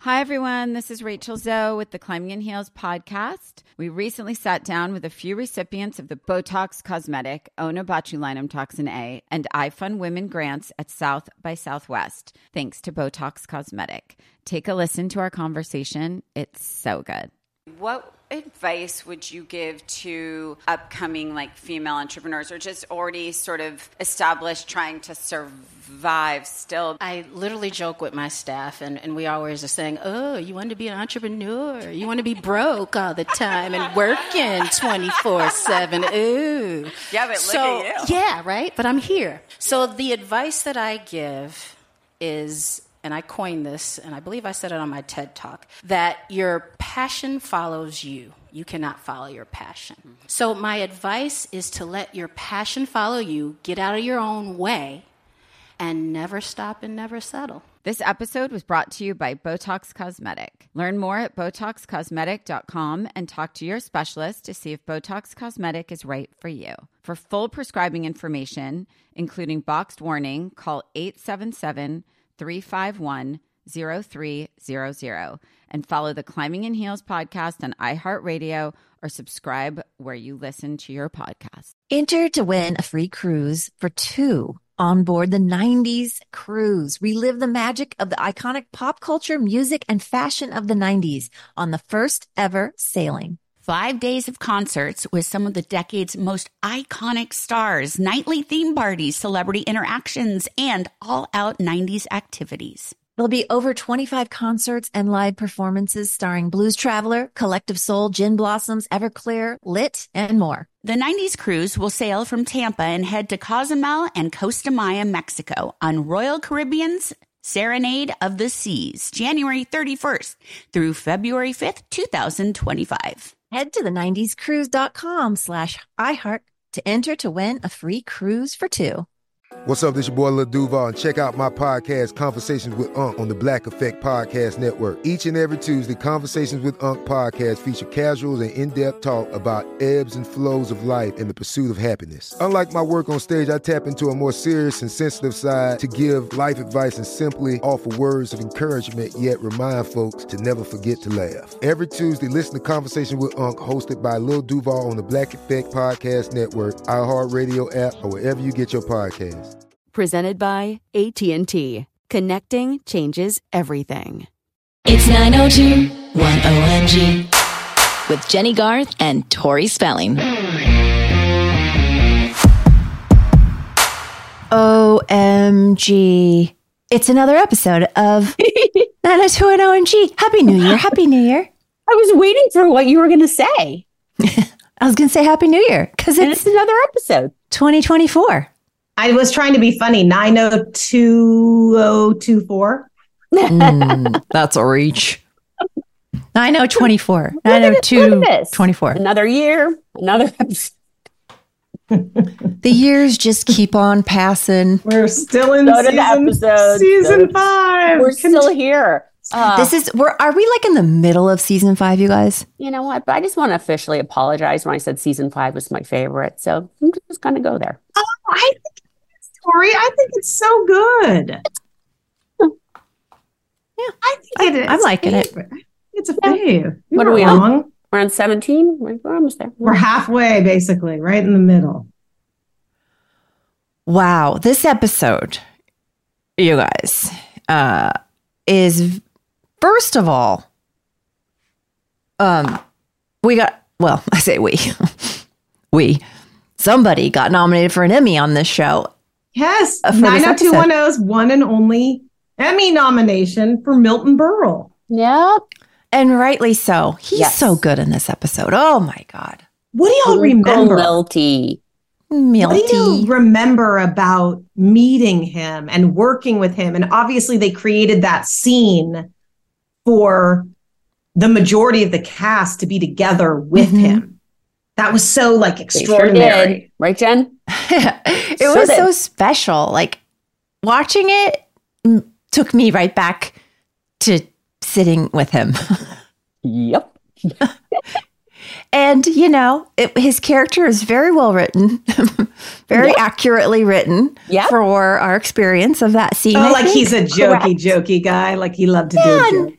Hi, everyone. This is Rachel Zoe with the Climbing in Heels podcast. We recently sat down with a few recipients of the Botox Cosmetic, Onabotulinum Toxin A, and iFund Women grants at South by Southwest, thanks to Botox Cosmetic. Take a listen to our conversation. It's so good. What advice would you give to upcoming female entrepreneurs or just already sort of established trying to survive still? I literally joke with my staff and we always are saying, oh, you want to be an entrepreneur? You want to be broke all the time and working 24/7. Ooh. Yeah, but look at you. Yeah, right? But I'm here. So the advice that I give is, and I coined this, and I believe I said it on my TED Talk, that your passion follows you. You cannot follow your passion. Mm-hmm. So my advice is to let your passion follow you, get out of your own way, and never stop and never settle. This episode was brought to you by Botox Cosmetic. Learn more at BotoxCosmetic.com and talk to your specialist to see if Botox Cosmetic is right for you. For full prescribing information, including boxed warning, call 877-351-0300 and follow the Climbing in Heels podcast on iHeartRadio or subscribe where you listen to your podcast. Enter to win a free cruise for two on board the 90s cruise. Relive the magic of the iconic pop culture, music, and fashion of the 90s on the first ever sailing. 5 days of concerts with some of the decade's most iconic stars, nightly theme parties, celebrity interactions, and all-out 90s activities. There'll be over 25 concerts and live performances starring Blues Traveler, Collective Soul, Gin Blossoms, Everclear, Lit, and more. The 90s cruise will sail from Tampa and head to Cozumel and Costa Maya, Mexico on Royal Caribbean's Serenade of the Seas, January 31st through February 5th, 2025. Head to the90scruise.com/iHeart to enter to win a free cruise for two. What's up, this your boy Lil Duval, and check out my podcast, Conversations with Unc, on the Black Effect Podcast Network. Each and every Tuesday, Conversations with Unc podcast feature casuals and in-depth talk about ebbs and flows of life and the pursuit of happiness. Unlike my work on stage, I tap into a more serious and sensitive side to give life advice and simply offer words of encouragement, yet remind folks to never forget to laugh. Every Tuesday, listen to Conversation with Unc, hosted by Lil Duval on the Black Effect Podcast Network, iHeartRadio app, or wherever you get your podcasts. Presented by AT&T. Connecting changes everything. It's 902-10MG with Jenny Garth and Tori Spelling. OMG. It's another episode of 902-10MG. Happy New Year. Happy New Year. I was waiting for what you were going to say. I was going to say Happy New Year because it's another episode. 2024. I was trying to be funny. 902-024. That's a reach. 9024. 902-24. Another year, another episode. The years just keep on passing. We're still in season 5. We're still here. Are we in the middle of season 5, you guys? You know what? But I just want to officially apologize when I said season 5 was my favorite. So I'm just going to go there. Oh, I think it's so good. Yeah, I think it is. I'm liking it. It's a fave. What are we on? We're on 17. We're almost there. We're halfway, basically, right in the middle. Wow, this episode, you guys, is first of all, somebody got nominated for an Emmy on this show. Yes, 90210's one and only Emmy nomination for Milton Berle. Yep. And rightly so. He's so good in this episode. Oh, my God. What do y'all remember? Milty. What do you remember about meeting him and working with him? And obviously they created that scene for the majority of the cast to be together with him. That was so extraordinary. Sure, right, Jen? It was so special. Watching it took me right back to sitting with him. Yep. And, his character is very well written, very accurately written for our experience of that scene. Oh, he's a jokey guy. He loved to do a joke. A little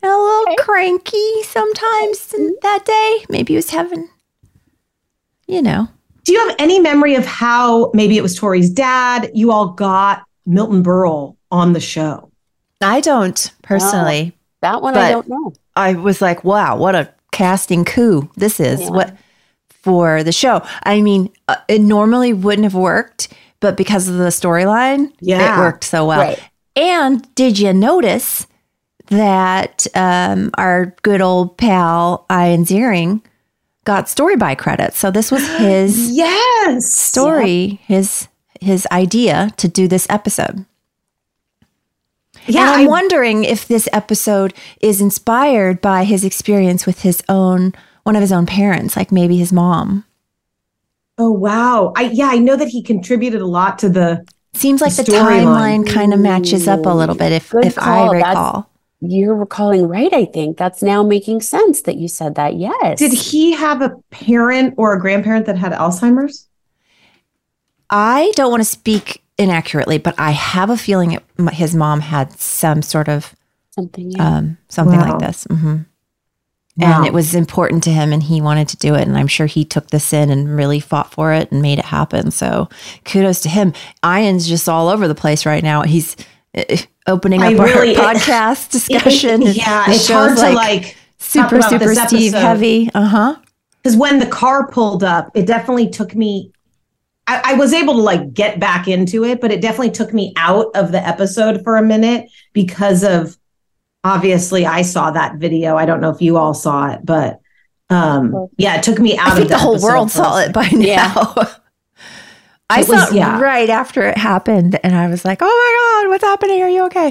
cranky sometimes that day. Maybe he was having, you know. Do you have any memory of how maybe it was Tori's dad, you all got Milton Berle on the show? I don't personally. That one I don't know. I was like, wow, what a casting coup this is what for the show. I mean, it normally wouldn't have worked, but because of the storyline, it worked so well. Right. And did you notice that our good old pal Ian Ziering got story by credits? So this was his story, his idea to do this episode. Yeah, and I'm wondering if this episode is inspired by his experience with one of his own parents, like maybe his mom. Oh, wow. I know that he contributed a lot to the Seems like the timeline kind of matches up a little bit if I recall. You're recalling right, I think. That's now making sense that you said that, yes. Did he have a parent or a grandparent that had Alzheimer's? I don't want to speak inaccurately, but I have a feeling his mom had some sort of something like this. Mm-hmm. Wow. And it was important to him and he wanted to do it. And I'm sure he took this in and really fought for it and made it happen. So kudos to him. Ian's just all over the place right now. He's opening up our podcast discussion. It's hard to like super Steve heavy. Because when the car pulled up, it definitely took me, I was able to like get back into it, but it definitely took me out of the episode for a minute because of, obviously I saw that video. I don't know if you all saw it, but it took me out of the whole world saw it by now. Yeah. I saw it right after it happened and I was like, oh my God, what's happening? Are you okay?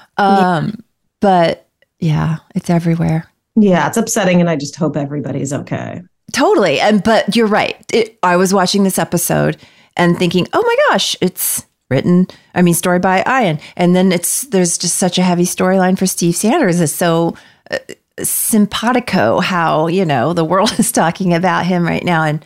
But yeah, it's everywhere. Yeah, it's upsetting and I just hope everybody's okay. Totally. But you're right. I was watching this episode and thinking, oh my gosh, it's story by Ian. And then there's just such a heavy storyline for Steve Sanders. It's so simpatico how, the world is talking about him right now. And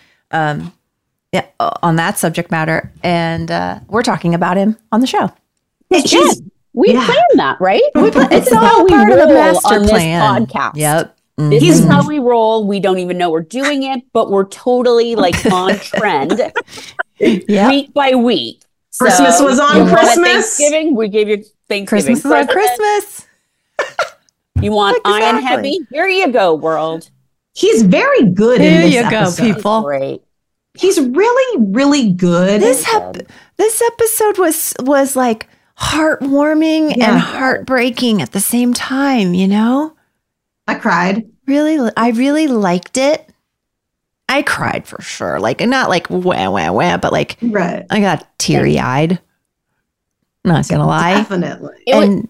on that subject matter. And we're talking about him on the show. We planned that, right? It's all part of the master plan. This podcast. Yep. This is how we roll. We don't even know we're doing it, but we're totally like on trend week by week. Christmas was on Christmas. Thanksgiving, we gave you Thanksgiving. Christmas on Christmas. You want Ian heavy? Here you go, world. He's very good in this episode. Here you go, people. Great. He's really, really good. This episode was like heartwarming and heartbreaking at the same time, I cried. I really liked it. I cried for sure. Like, not like wah, but like, right. I got teary eyed. Not gonna lie. Definitely.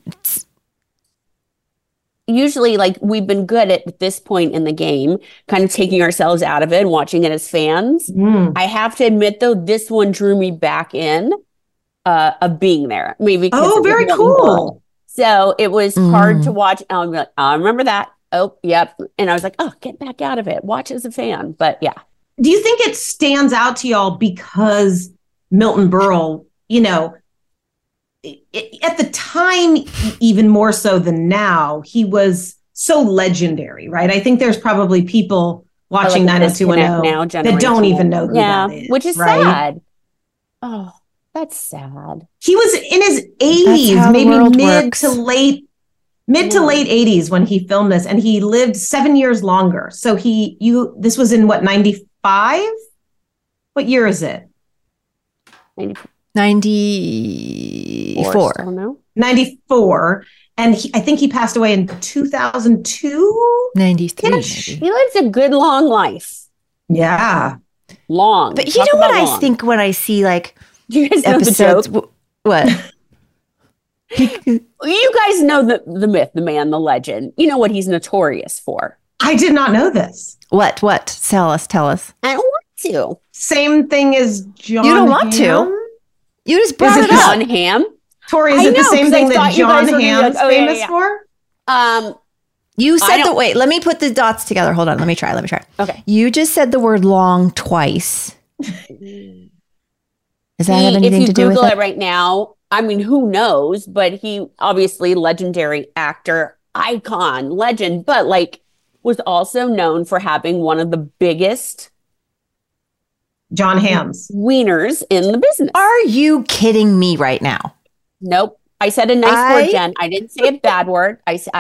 Usually, like, we've been good at this point in the game, kind of taking ourselves out of it and watching it as fans. I have to admit, though, this one drew me back in of being there. Maybe very cool. So it was hard to watch. I'm like, I remember that. Oh, yep. And I was like, oh, get back out of it. Watch as a fan. But yeah. Do you think it stands out to y'all because Milton Berle, at the time, even more so than now, he was so legendary, right? I think there's probably people watching 90210 that don't even know who that is. Which is sad. Oh, that's sad. He was in his 80s, maybe mid to late 80s when he filmed this, and he lived 7 years longer. So this was in what, 95? What year is it? 94. 94. And I think he passed away in 2002? 93. Maybe. He lives a good long life. Yeah. Long. But you know what I think when I see like you guys episodes? Know the joke? What? You guys know the myth, the man, the legend. You know what he's notorious for. I did not know this. What? Tell us. I don't want to. Same thing as John You don't want to. You just brought it up. John Hamm? Tori, is it the same thing that John Hamm's famous for? You said wait, let me put the dots together. Hold on. Let me try. Okay. You just said the word long twice. Does that have anything to do with it? If you Google it right now, I mean, who knows? But he obviously legendary actor, icon, legend, but like was also known for having one of the biggest John Hams wieners in the business. Are you kidding me right now? Nope. I said a nice word, Jen. I didn't say a bad word.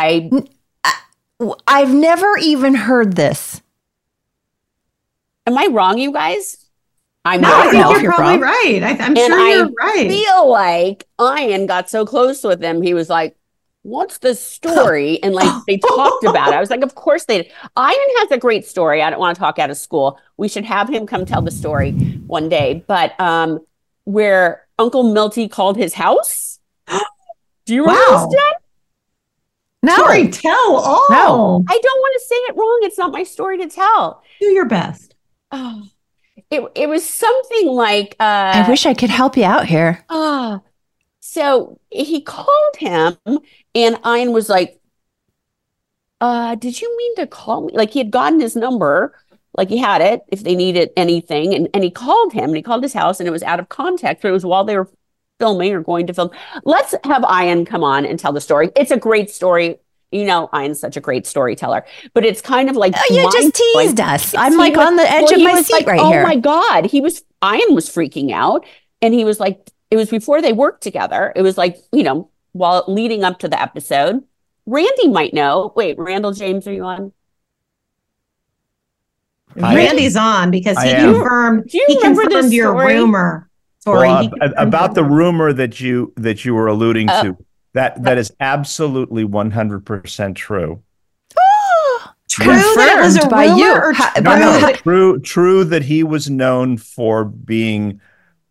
I've never even heard this. Am I wrong, you guys? I think you're probably right. I'm sure you're right. I feel like Ian got so close with him. He was like, what's the story? And like they talked about it. I was like, of course they did. Ian has a great story. I don't want to talk out of school. We should have him come tell the story one day. But where Uncle Milty called his house. Do you remember this, Jen? No. Story tell all. No. I don't want to say it wrong. It's not my story to tell. Do your best. Oh, it was something like I wish I could help you out here. So he called him and Ian was like, did you mean to call me? Like he had gotten his number, like he had it if they needed anything. And he called him and he called his house and it was out of context, but it was while they were filming or going to film. Let's have Ian come on and tell the story. It's a great story. You know, Ian's such a great storyteller, but it's kind of like you just teased us. I'm like on the edge of my seat right here. Oh my God. Ian was freaking out. And he was like, it was before they worked together. It was like, you know, while leading up to the episode. Randy might know. Wait, Randall James, are you on? Randy's on because he confirmed your rumor. Tori, about the rumor that you were alluding to. That is absolutely 100% true. True that it was a by rumor you. True that he was known for being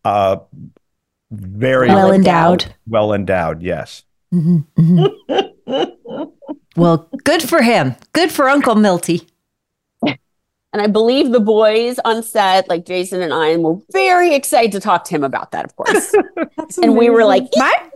very well endowed. Well endowed, yes. Mm-hmm, mm-hmm. Well, good for him. Good for Uncle Milty. And I believe the boys on set, like Jason and Ian, were very excited to talk to him about that, of course. And we were like,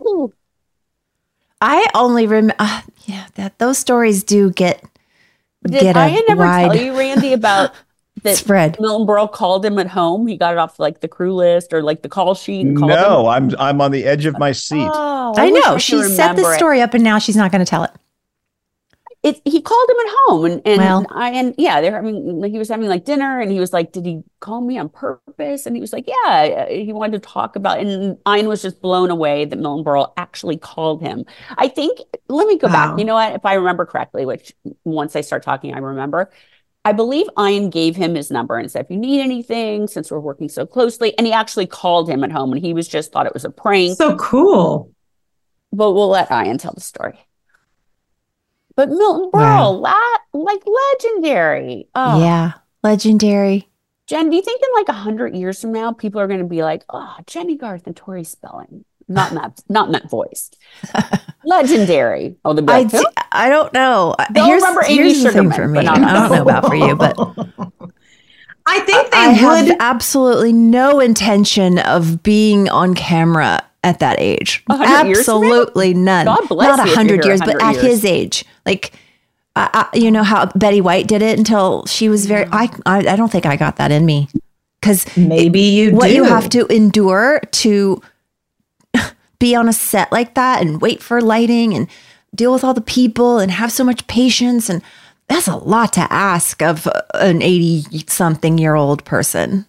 I only remember, that those stories do get Did Ian ever tell you, Randy, about that spread? Milton Berle called him at home. He got it off like the crew list or like the call sheet. And called him. I'm on the edge of my seat. Oh, I know. She set the story up and now she's not going to tell it. He called him at home and he was having like dinner and he was like, did he call me on purpose? And he was like, yeah, he wanted to talk about it. And Ian was just blown away that Milton Berle actually called him. I think, let me go back. You know what? If I remember correctly, which once I start talking, I remember, I believe Ian gave him his number and said, if you need anything, since we're working so closely, and he actually called him at home and he was just thought it was a prank. So cool. But we'll let Ian tell the story. But Milton Berle, like legendary. Oh. Yeah, legendary. Jen, do you think in like 100 years from now, people are going to be like, oh, Jenny Garth and Tori Spelling? Not in that voice. Legendary. Oh, I don't know. Here's the thing for me. I don't know about for you, but I think I have absolutely no intention of being on camera at that age. Absolutely none. God bless Not 100 years, but at his age. Like, you know how Betty White did it until she was very, I don't think I got that in me. Because maybe you do. What you have to endure to be on a set like that and wait for lighting and deal with all the people and have so much patience. And that's a lot to ask of an 80-something-year-old person.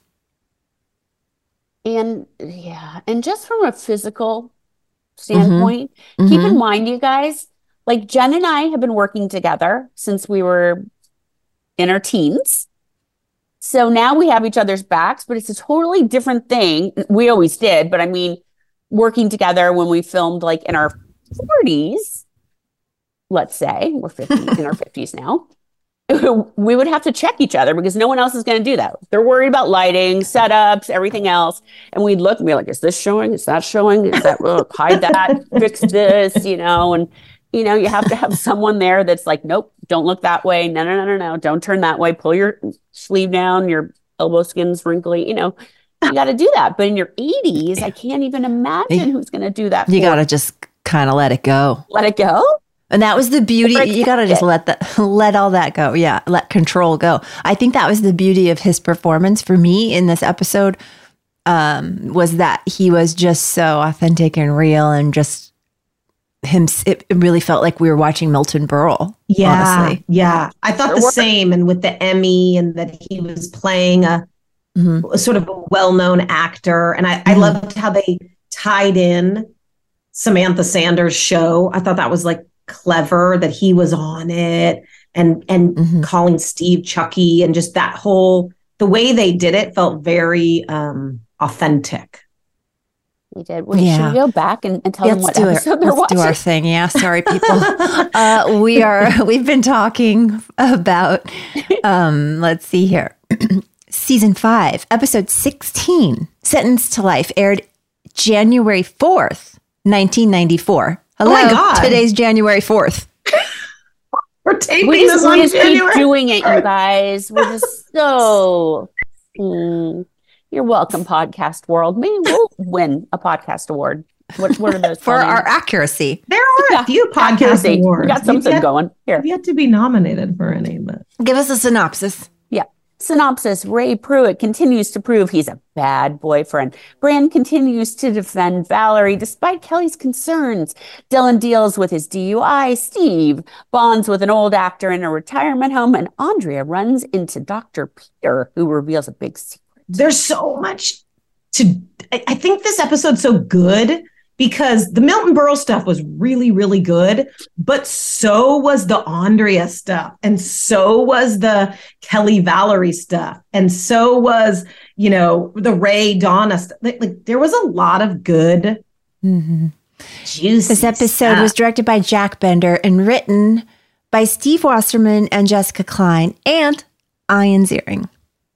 And just from a physical standpoint, keep in mind, you guys, like Jen and I have been working together since we were in our teens. So now we have each other's backs, but it's a totally different thing. We always did, but I mean, working together when we filmed like in our 40s, let's say, we're 50 in our 50s now. We would have to check each other because no one else is going to do that. They're worried about lighting, setups, everything else. And we'd look and be like, is this showing? Is that showing? Is that, hide that, fix this, you know? And, you know, you have to have someone there that's like, nope, don't look that way. No. Don't turn that way. Pull your sleeve down. Your elbow skin's wrinkly, you know, you got to do that. But in your 80s, I can't even imagine who's going to do that. You got to just kind of let it go. Let it go? And that was the beauty. You got to just let all that go. Yeah. Let control go. I think that was the beauty of his performance for me in this episode, was that he was just so authentic and real and just it really felt like we were watching Milton Berle. Yeah. Honestly. Yeah. I thought the same. And with the Emmy, and that he was playing a sort of a well-known actor. And I loved how they tied in Samantha Sanders' show. I thought that was like clever that he was on it, and calling Steve Chucky, and just that whole, the way they did it felt very authentic. We did. Should we go back and tell them what episode they're watching? Let's do our thing. Yeah, sorry, people. We've been talking about, let's see here. Season 5, episode 16, Sentenced to Life, aired January 4th, 1994. Hello, oh my God. Today's January 4th. We're taping this on January. Keep doing it, you guys. We're just so... You're welcome, podcast world. Maybe we'll win a podcast award. What are those for our accuracy? There are a few podcast awards. We got something going here. We've yet to be nominated for any, but give us a synopsis. Yeah. Synopsis: Ray Pruitt continues to prove he's a bad boyfriend. Brand continues to defend Valerie despite Kelly's concerns. Dylan deals with his DUI. Steve bonds with an old actor in a retirement home. And Andrea runs into Dr. Peter, who reveals a big secret. There's so much I think this episode's so good because the Milton Berle stuff was really, really good, but so was the Andrea stuff. And so was the Kelly Valerie stuff. And so was, the Ray Donna stuff. Like there was a lot of good juicy This episode stuff. was directed by Jack Bender and written by Steve Wasserman and Jessica Klein and Ian Ziering.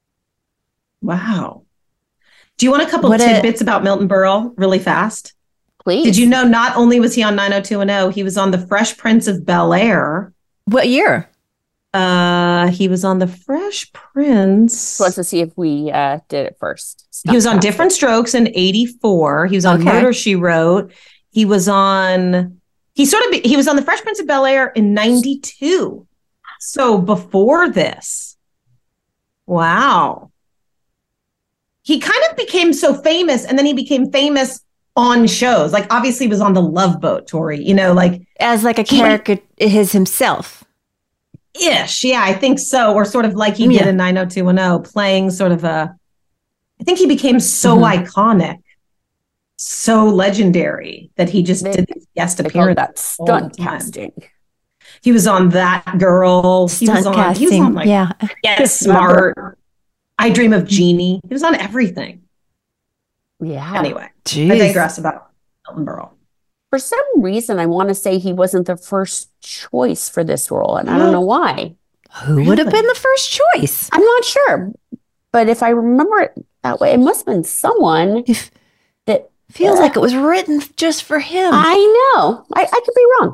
Wow. Do you want a couple tidbits about Milton Berle really fast? Please. Did you know not only was he on 90210, he was on The Fresh Prince of Bel-Air. What year? He was on The Fresh Prince. Let's see if we did it first. He was on Different Strokes in 84. He was on Murder, She Wrote. He was on The Fresh Prince of Bel-Air in 92. So before this. Wow. He kind of became so famous, and then he became famous on shows. Like obviously he was on The Love Boat, Tori, as like a character himself. Ish. Yeah, I think so. Or sort of like he did in 90210, playing sort of I think he became so iconic, so legendary that he just did these guest appearances. That stunt casting. He was on That Girl. He was on like, Get Smart. I Dream of Jeannie. He was on everything. Yeah. Anyway, Jeez. I digress about Milton Berle. For some reason, I want to say he wasn't the first choice for this role, and I don't know why. Who would have been the first choice? I'm not sure. But if I remember it that way, it must have been someone that feels like it was written just for him. I know. I could be wrong.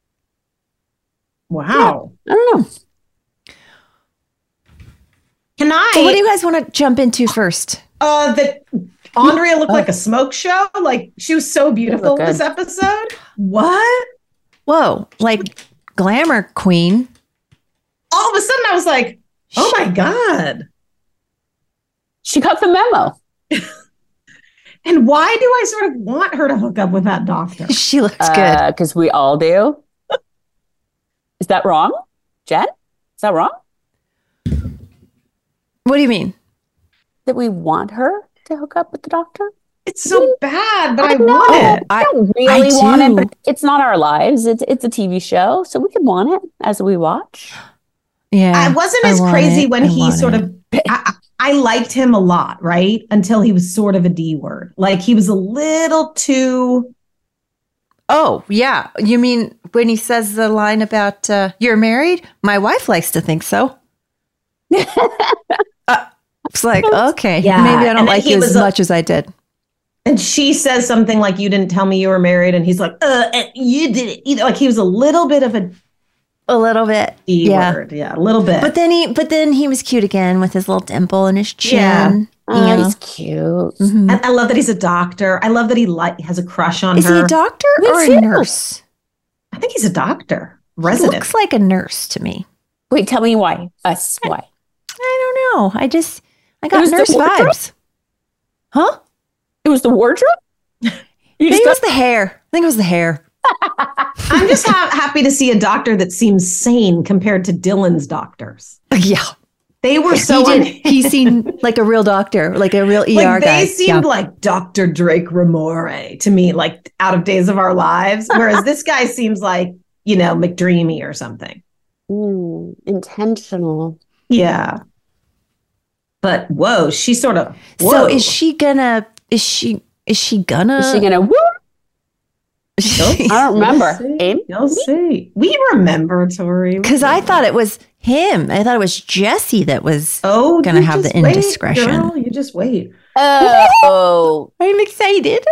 Wow. Yeah, I don't know. So what do you guys want to jump into first? That Andrea looked like a smoke show. Like she was so beautiful this episode. What? Whoa, like glamour queen. All of a sudden I was like, oh my God. She got the memo. And why do I sort of want her to hook up with that doctor? She looks good. Because we all do. Is that wrong, Jen? Is that wrong? What do you mean? That we want her to hook up with the doctor? It's so bad, but I want it. I don't really want it, but it's not our lives. It's a TV show, so we can want it as we watch. Yeah. I wasn't as crazy when he sort of... I liked him a lot, right? Until he was sort of a D word. Like he was a little too... Oh, yeah. You mean when he says the line about, you're married? My wife likes to think so. It's like, okay, maybe I don't like you as much as I did. And she says something like, you didn't tell me you were married. And he's like, you did it. Either. Like he was a little bit of a little bit. D word. Yeah, a little bit. But then he was cute again with his little dimple in his chin. Yeah. He's cute. Mm-hmm. And I love that he's a doctor. I love that he has a crush on her. Is he a doctor or a nurse? I think he's a doctor. Resident. He looks like a nurse to me. Wait, tell me why. Us, why? I don't know. I got nurse vibes. Huh? It was the wardrobe? I think it was the hair. I'm just happy to see a doctor that seems sane compared to Dylan's doctors. Yeah. They were so... He seemed like a real doctor, like a real ER guy. They seemed like Dr. Drake Ramore to me, like out of Days of Our Lives. Whereas this guy seems like, McDreamy or something. Intentional. Yeah. But whoa, she sort of... Whoa. So is she gonna whoop? I don't remember. You'll see. We remember, Tori. Because I thought it was him. I thought it was Jesse that was going to have the indiscretion. Girl, you just wait. Oh, I'm excited.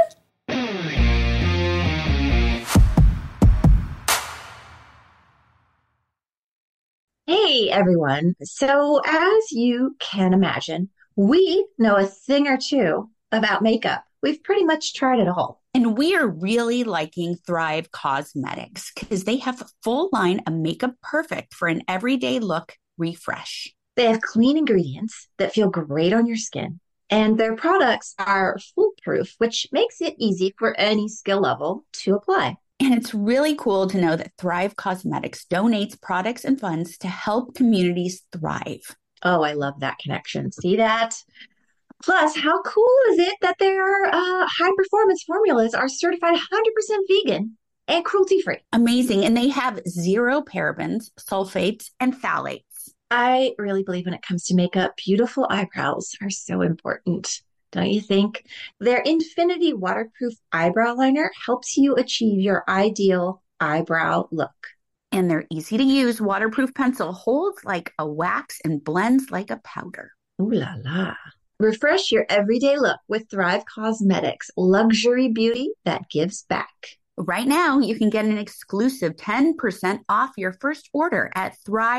Hey, everyone. So as you can imagine, we know a thing or two about makeup. We've pretty much tried it all. And we are really liking Thrive Causemetics because they have a full line of makeup perfect for an everyday look refresh. They have clean ingredients that feel great on your skin, and their products are foolproof, which makes it easy for any skill level to apply. And it's really cool to know that Thrive Causemetics donates products and funds to help communities thrive. Oh, I love that connection. See that? Plus, how cool is it that their high-performance formulas are certified 100% vegan and cruelty-free? Amazing. And they have 0 parabens, sulfates, and phthalates. I really believe when it comes to makeup, beautiful eyebrows are so important. Don't you think? Their Infinity Waterproof Eyebrow Liner helps you achieve your ideal eyebrow look. And their easy-to-use waterproof pencil holds like a wax and blends like a powder. Ooh la la. Refresh your everyday look with Thrive Causemetics, luxury beauty that gives back. Right now, you can get an exclusive 10% off your first order at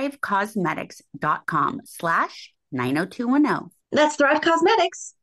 thrivecausemetics.com/90210. That's Thrive Causemetics,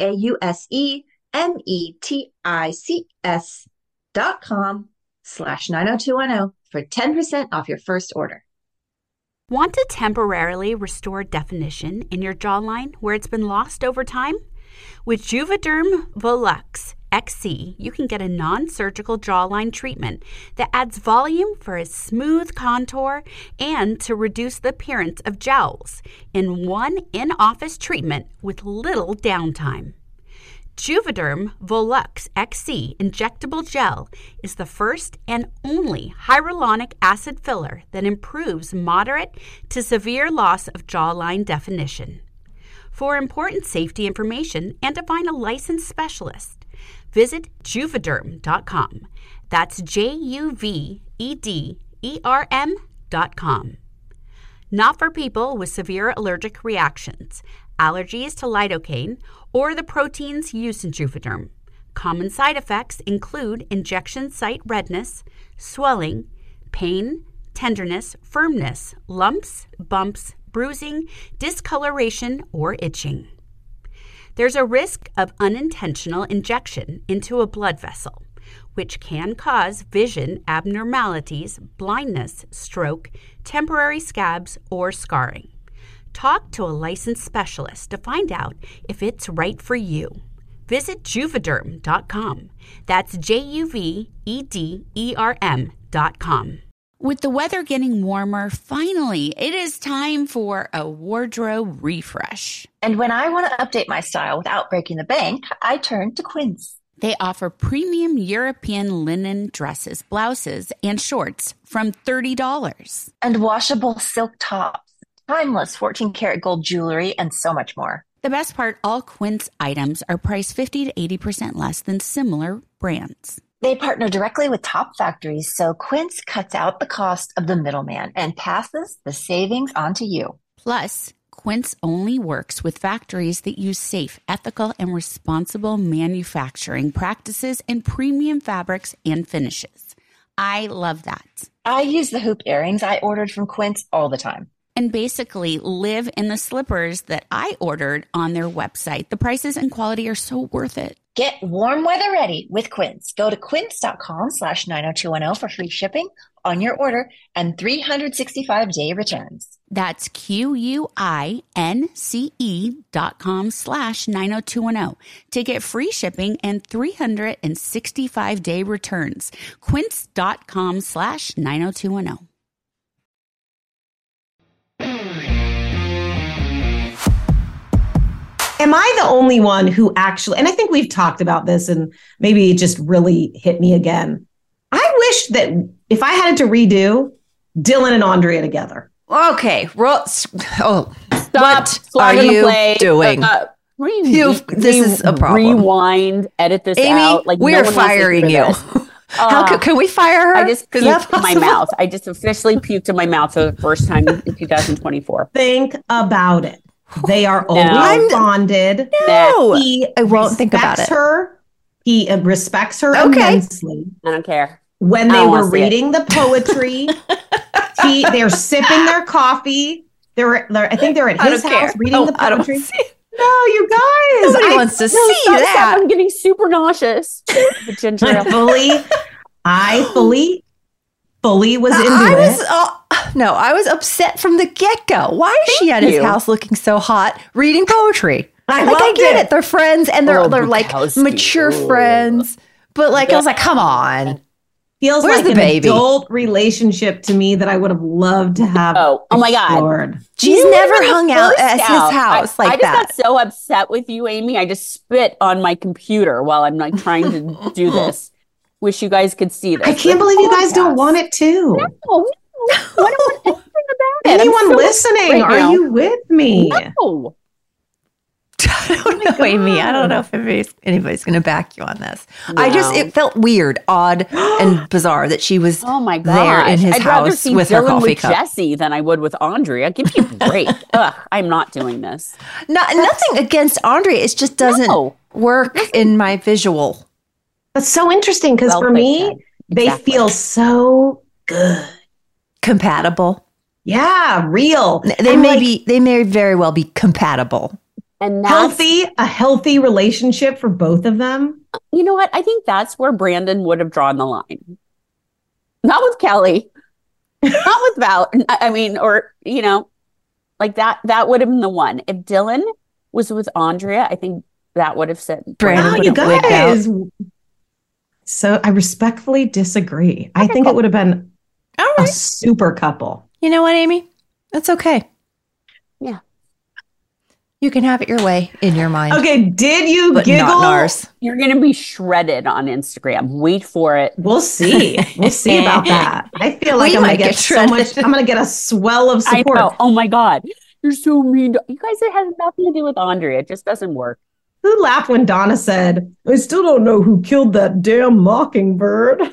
CAUSEMETICS.com/90210 for 10% off your first order. Want to temporarily restore definition in your jawline where it's been lost over time? With Juvederm Volux XC, you can get a non-surgical jawline treatment that adds volume for a smooth contour and to reduce the appearance of jowls in one in-office treatment with little downtime. Juvederm Volux XC injectable gel is the first and only hyaluronic acid filler that improves moderate to severe loss of jawline definition. For important safety information and to find a licensed specialist, visit Juvederm.com. That's JUVEDERM.com. Not for people with severe allergic reactions, allergies to lidocaine, or the proteins used in Juvederm. Common side effects include injection site redness, swelling, pain, tenderness, firmness, lumps, bumps, bruising, discoloration, or itching. There's a risk of unintentional injection into a blood vessel, which can cause vision abnormalities, blindness, stroke, temporary scabs, or scarring. Talk to a licensed specialist to find out if it's right for you. Visit Juvederm.com. That's JUVEDERM.com. With the weather getting warmer, finally, it is time for a wardrobe refresh. And when I want to update my style without breaking the bank, I turn to Quince. They offer premium European linen dresses, blouses, and shorts from $30. And washable silk tops, timeless 14-karat gold jewelry, and so much more. The best part, all Quince items are priced 50 to 80% less than similar brands. They partner directly with top factories, so Quince cuts out the cost of the middleman and passes the savings on to you. Plus, Quince only works with factories that use safe, ethical, and responsible manufacturing practices and premium fabrics and finishes. I love that. I use the hoop earrings I ordered from Quince all the time. And basically live in the slippers that I ordered on their website. The prices and quality are so worth it. Get warm weather ready with Quince. Go to quince.com/90210 for free shipping on your order and 365-day returns. That's QUINCE.com/90210 to get free shipping and 365-day returns. Quince.com/90210. Am I the only one who actually, and I think we've talked about this and maybe it just really hit me again. I wish that if I had it to redo Dylan and Andrea together. Okay. Stop. What are you doing? This is a problem. Rewind, edit this Amy, out. Like we are firing you. How can we fire her? I just puked in my mouth. I just officially puked in my mouth for the first time in 2024. Think about it. They are always bonded. No, I won't think about it. He respects her immensely. I don't care. When they were reading the poetry, they're sipping their coffee. I think they're at his house reading the poetry. No, you guys. Nobody wants to see that. I'm getting super nauseous. The ginger ale. I fully was into it. No, I was upset from the get-go. Why is she at his house looking so hot reading poetry? I get it. They're friends and they're like mature friends. But like I was like, come on. Feels like an adult relationship to me that I would have loved to have. Oh my God. She's never hung out at his house like that. I just got so upset with you, Amy. I just spit on my computer while I'm like trying to do this. Wish you guys could see this. I can't believe you guys don't want it too. No, I don't want anything about it. Anyone listening, are you with me? No. I don't know, Amy. I don't know if anybody's going to back you on this. No. It felt weird, odd, and bizarre that she was there in his house with her coffee cup. Jesse than I would with Andrea. Give me a break. Ugh, I'm not doing this. Nothing against Andrea. It just doesn't work in my visual. That's so interesting because for me, they feel so good. Compatible. Yeah, real. They may very well be compatible. And a healthy relationship for both of them. You know what? I think that's where Brandon would have drawn the line. Not with Kelly. Not with Val. I mean, or, like that would have been the one. If Dylan was with Andrea, I think that would have said Brandon would have guys. So I respectfully disagree. I think it would have been a super couple. You know what, Amy? That's okay. Yeah. You can have it your way in your mind. Okay, did you but giggle? Not ours. You're going to be shredded on Instagram. Wait for it. We'll see. We'll see about that. I feel like I'm going to get so much. I'm going to get a swell of support. I know. Oh my God. You're so mean. You guys, it has nothing to do with Andrea. It just doesn't work. Who laughed when Donna said, I still don't know who killed that damn mockingbird?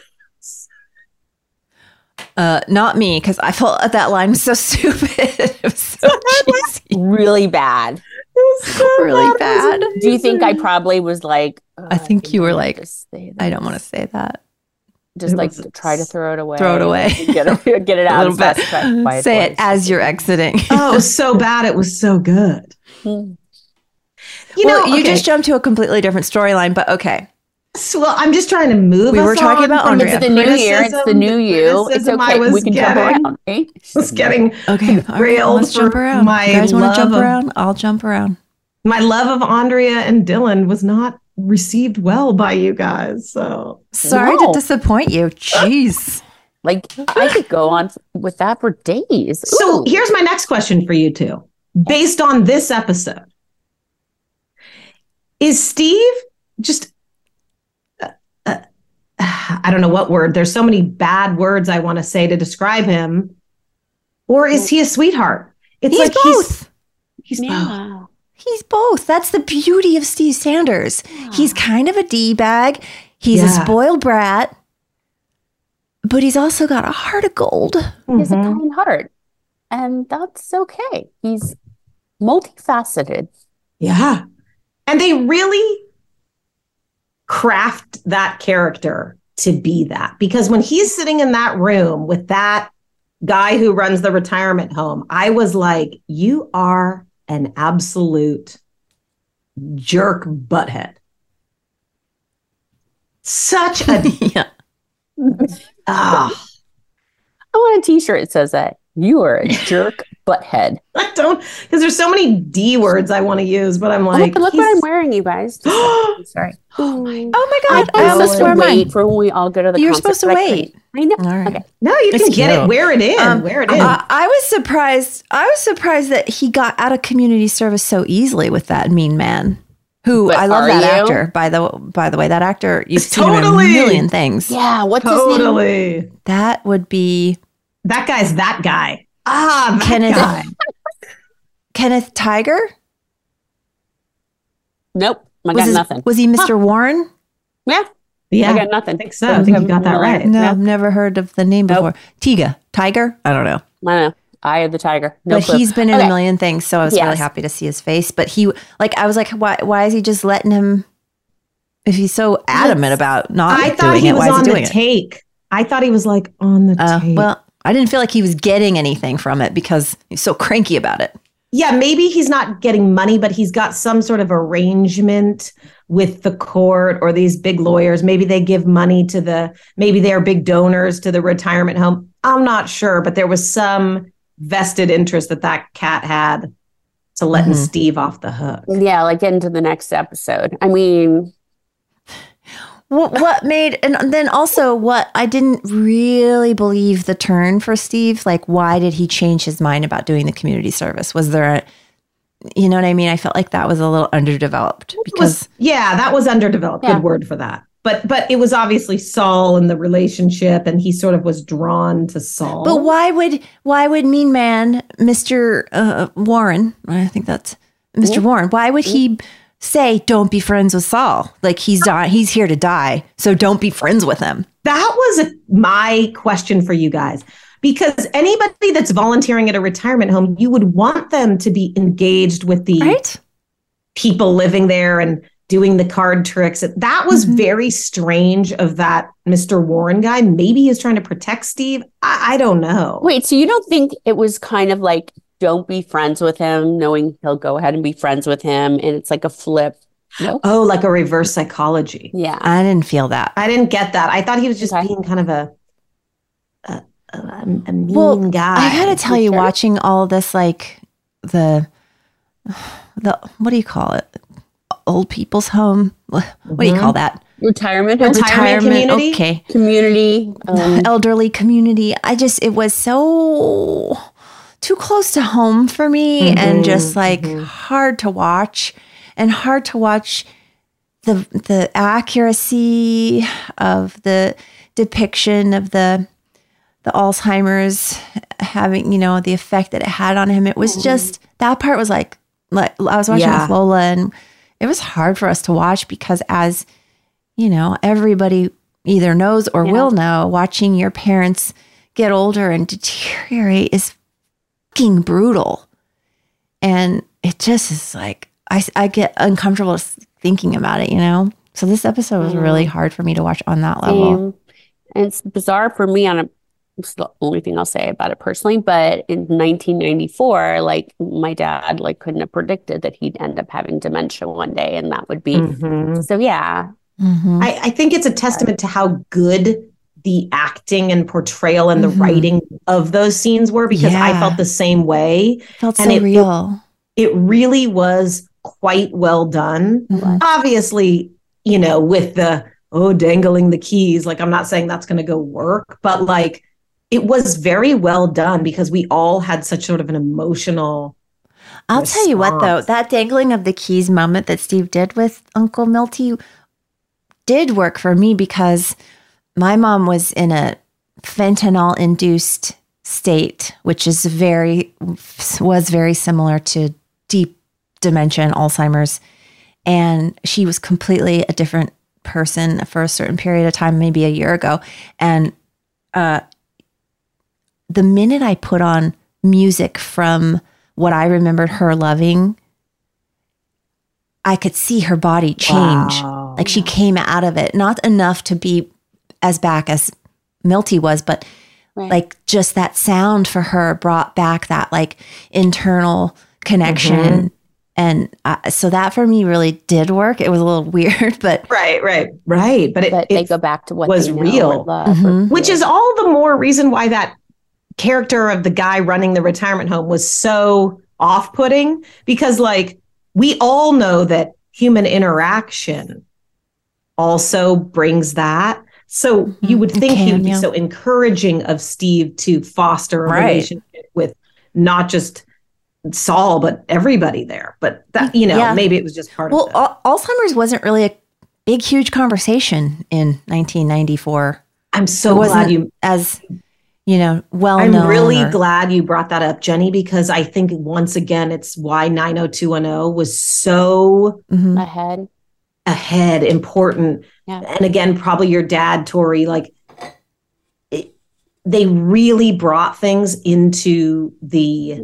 Not me, because I felt that line was so stupid. It was so cheesy. Really bad. Really bad. Do you think I probably was like... I think you were like, I don't want to say that. Just like try to throw it away. Throw it away. Get it out. A little bit. Say it as you're exiting. Oh, it was so bad. It was so good. You just jumped to a completely different storyline, but okay. So, well, I'm just trying to move. We were talking about Andrea. It's the new year. It's the new you. It's okay. We can jump around. Right? Was getting let's jump around. You guys want to jump around? I'll jump around. My love of Andrea and Dylan was not received well by you guys. So sorry to disappoint you. Jeez. Like I could go on with that for days. So here's my next question for you two. Based on this episode, is Steve just... I don't know what word. There's so many bad words I want to say to describe him. Or is he a sweetheart? It's he's like both. He's both. He's both. That's the beauty of Steve Sanders. Yeah. He's kind of a D-bag. He's a spoiled brat. But he's also got a heart of gold. He has a kind heart. And that's okay. He's multifaceted. Yeah. And they really craft that character to be that, because when he's sitting in that room with that guy who runs the retirement home, I was like, you are an absolute jerk butthead. Such a want a t-shirt that says that. You are a jerk butthead. I don't, because there's so many D words I want to use, but I'm like, look what I'm wearing, you guys. Sorry. Oh my God. I almost wait for when we all go to the concert. You're supposed to wait. I know. All right. Okay. No, you can get it. Wear it in. Wear it in. I was surprised that he got out of community service so easily with that mean man. Who I love that actor, by the way. That actor, you've seen him in a million things. Yeah, what's his name? That would be that guy's that guy. Kenneth guy. Kenneth Tiger? Nope. I got nothing. Was he Mr. Warren? Yeah. Yeah. I got nothing. I think so. I think you got that right. No, I've never heard of the name before. Tiger? I don't know. I don't know. Eye of the Tiger. But he's been in a million things, so I was really happy to see his face. But I was like, why is he just letting him, if he's so adamant about not doing it, why is he doing it? I thought he was on the take. I thought he was like on the take. Well, I didn't feel like he was getting anything from it because he's so cranky about it. Yeah, maybe he's not getting money, but he's got some sort of arrangement with the court or these big lawyers. Maybe they give money to maybe they're big donors to the retirement home. I'm not sure, but there was some vested interest that cat had to letting Steve off the hook. Yeah, like get into the next episode. I mean, what made, and then also what I didn't really believe the turn for Steve. Like, why did he change his mind about doing the community service? Was there you know what I mean? I felt like that was a little underdeveloped because that was underdeveloped. Yeah. Good word for that. But it was obviously Saul and the relationship, and he sort of was drawn to Saul. But why would Mean Man, Mr. Warren, I think that's Mr. Warren, why would he say, don't be friends with Saul? Like he's here to die, so don't be friends with him. That was my question for you guys. Because anybody that's volunteering at a retirement home, you would want them to be engaged with the people living there and doing the card tricks. That was very strange of that Mr. Warren guy. Maybe he's trying to protect Steve. I don't know. Wait, so you don't think it was kind of like, don't be friends with him, knowing he'll go ahead and be friends with him, and it's like a flip? Nope. Oh, like a reverse psychology. Yeah. I didn't feel that. I didn't get that. I thought he was just being kind of a mean guy. I gotta tell you, watching all this, like the what do you call it? Old people's home. What do you call that? Retirement community. Okay. Community. Elderly community. It was so too close to home for me, and just like hard to watch, and hard to watch the accuracy of the depiction of the Alzheimer's having, the effect that it had on him. It was just, that part was like I was watching with Lola, and it was hard for us to watch because, as everybody either knows or will know, watching your parents get older and deteriorate is fucking brutal. And it just is like, I get uncomfortable thinking about it, So this episode was really hard for me to watch on that level. And it's bizarre for me it's the only thing I'll say about it personally, but in 1994, like my dad couldn't have predicted that he'd end up having dementia one day, and that would be so. Yeah, I think it's a testament to how good the acting and portrayal and the writing of those scenes were, because I felt the same way. Felt so real. It really was quite well done. Obviously, with the dangling the keys. Like, I'm not saying that's going to go work, but it was very well done because we all had such sort of an emotional I'll tell you what, though, that dangling of the keys moment that Steve did with Uncle Milty did work for me, because my mom was in a fentanyl-induced state, which was very similar to deep dementia and Alzheimer's. And she was completely a different person for a certain period of time, maybe a year ago. And the minute I put on music from what I remembered her loving, I could see her body change. Wow. Like she came out of it, not enough to be as back as Milty was, but like just that sound for her brought back that internal connection. And so that for me really did work. It was a little weird, but right. But they go back to what was they know real, or love, which is all the more reason why that character of the guy running the retirement home was so off-putting because like we all know that human interaction also brings that. So you would think he would be so encouraging of Steve to foster a relationship with not just Saul, but everybody there. But that, maybe it was just part of it. Alzheimer's wasn't really a big, huge conversation in 1994. I'm so glad you, as well I'm known. I'm really glad you brought that up, Jenny, because I think once again, it's why 90210 was so ahead, important. Yeah. And again, probably your dad, Tori, like they really brought things into the,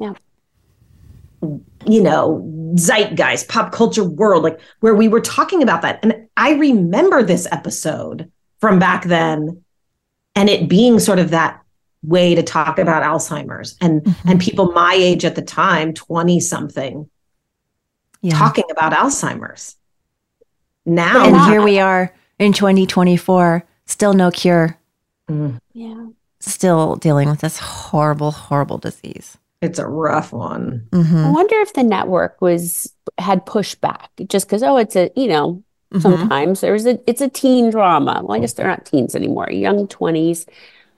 zeitgeist, pop culture world, like where we were talking about that. And I remember this episode from back then and it being sort of that way to talk about Alzheimer's and people my age at the time, 20 something, talking about Alzheimer's. Now, and here we are in 2024, still no cure. Yeah. Still dealing with this horrible, horrible disease. It's a rough one. I wonder if the network had pushback just because, sometimes it's a teen drama. Well, I guess they're not teens anymore, young 20s.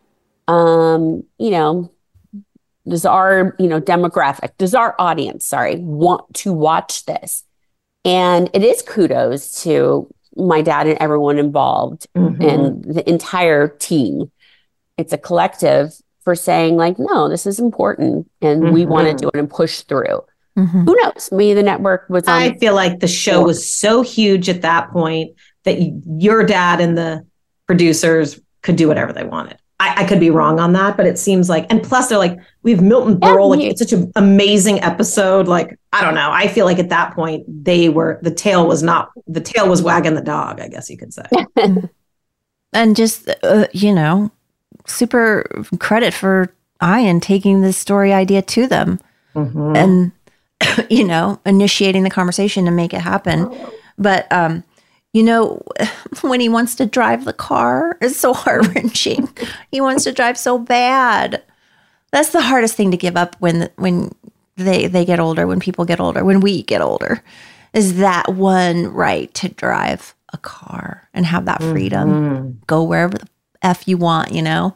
Does our, demographic, does our audience, want to watch this? And it is kudos to my dad and everyone involved and the entire team. It's a collective for saying like, no, this is important and we want to do it and push through. Who knows? Maybe the network was on. I feel like the show was so huge at that point that your dad and the producers could do whatever they wanted. I could be wrong on that, but it seems like, and plus they're like, we have Milton Berle, like it's such an amazing episode. Like, I don't know. I feel like at that point the tail was wagging the dog, I guess you could say. And just, super credit for Ian taking this story idea to them and, initiating the conversation to make it happen. But, when he wants to drive the car, it's so heart-wrenching. He wants to drive so bad. That's the hardest thing to give up when they get older, when people get older, when we get older, is that one right to drive a car and have that freedom. Go wherever the F you want,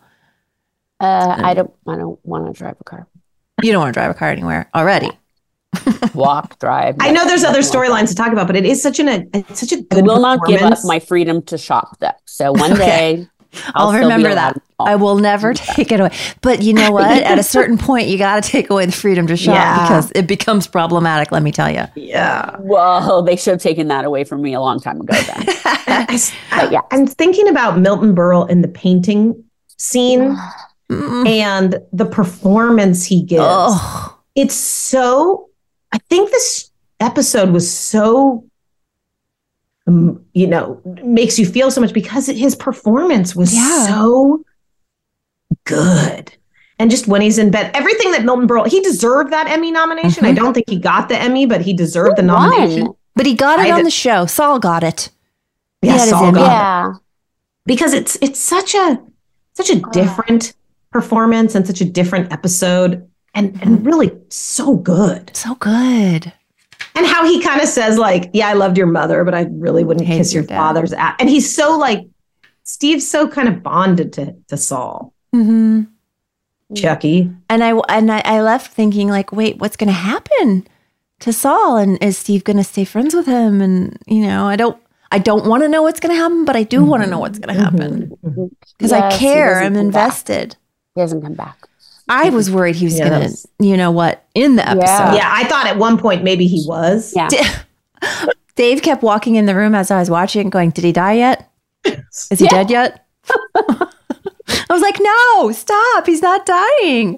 I don't want to drive a car. You don't want to drive a car anywhere already. Walk, drive. I know there's other storylines to talk about, but it is such a good. I will not give up my freedom to shop though. So one day I'll remember that. I will never take it away. But you know what? At a certain point, you got to take away the freedom to shop because it becomes problematic. Let me tell you. Yeah. Well, they should have taken that away from me a long time ago. Then. I'm thinking about Milton Berle in the painting scene and the performance he gives. It's so. I think this episode was so, makes you feel so much because his performance was so good. And just when he's in bed, everything that Milton Berle, he deserved that Emmy nomination. I don't think he got the Emmy, but he deserved the nomination. But he got it on the show. Saul got it. Yeah, Saul got it. Because it's such a different performance and such a different episode. And really so good. So good. And how he kind of says like, yeah, I loved your mother, but I really wouldn't kiss your father's ass. And he's so like, Steve's so kind of bonded to Saul. Chucky. And I left thinking like, wait, what's going to happen to Saul? And is Steve going to stay friends with him? And, I don't want to know what's going to happen, but I do want to know what's going to happen. Because I care. I'm invested. He hasn't come back. I was worried he was going to, in the episode. Yeah, I thought at one point maybe he was. Yeah. Dave kept walking in the room as I was watching going, did he die yet? Is he dead yet? I was like, no, stop. He's not dying.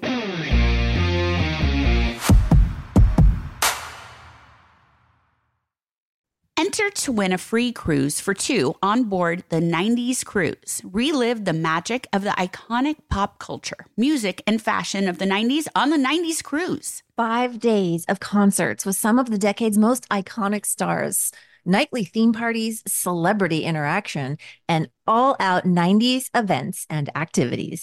Enter to win a free cruise for two on board the 90s Cruise. Relive the magic of the iconic pop culture, music, and fashion of the 90s on the 90s Cruise. 5 days of concerts with some of the decade's most iconic stars, nightly theme parties, celebrity interaction, and all-out 90s events and activities.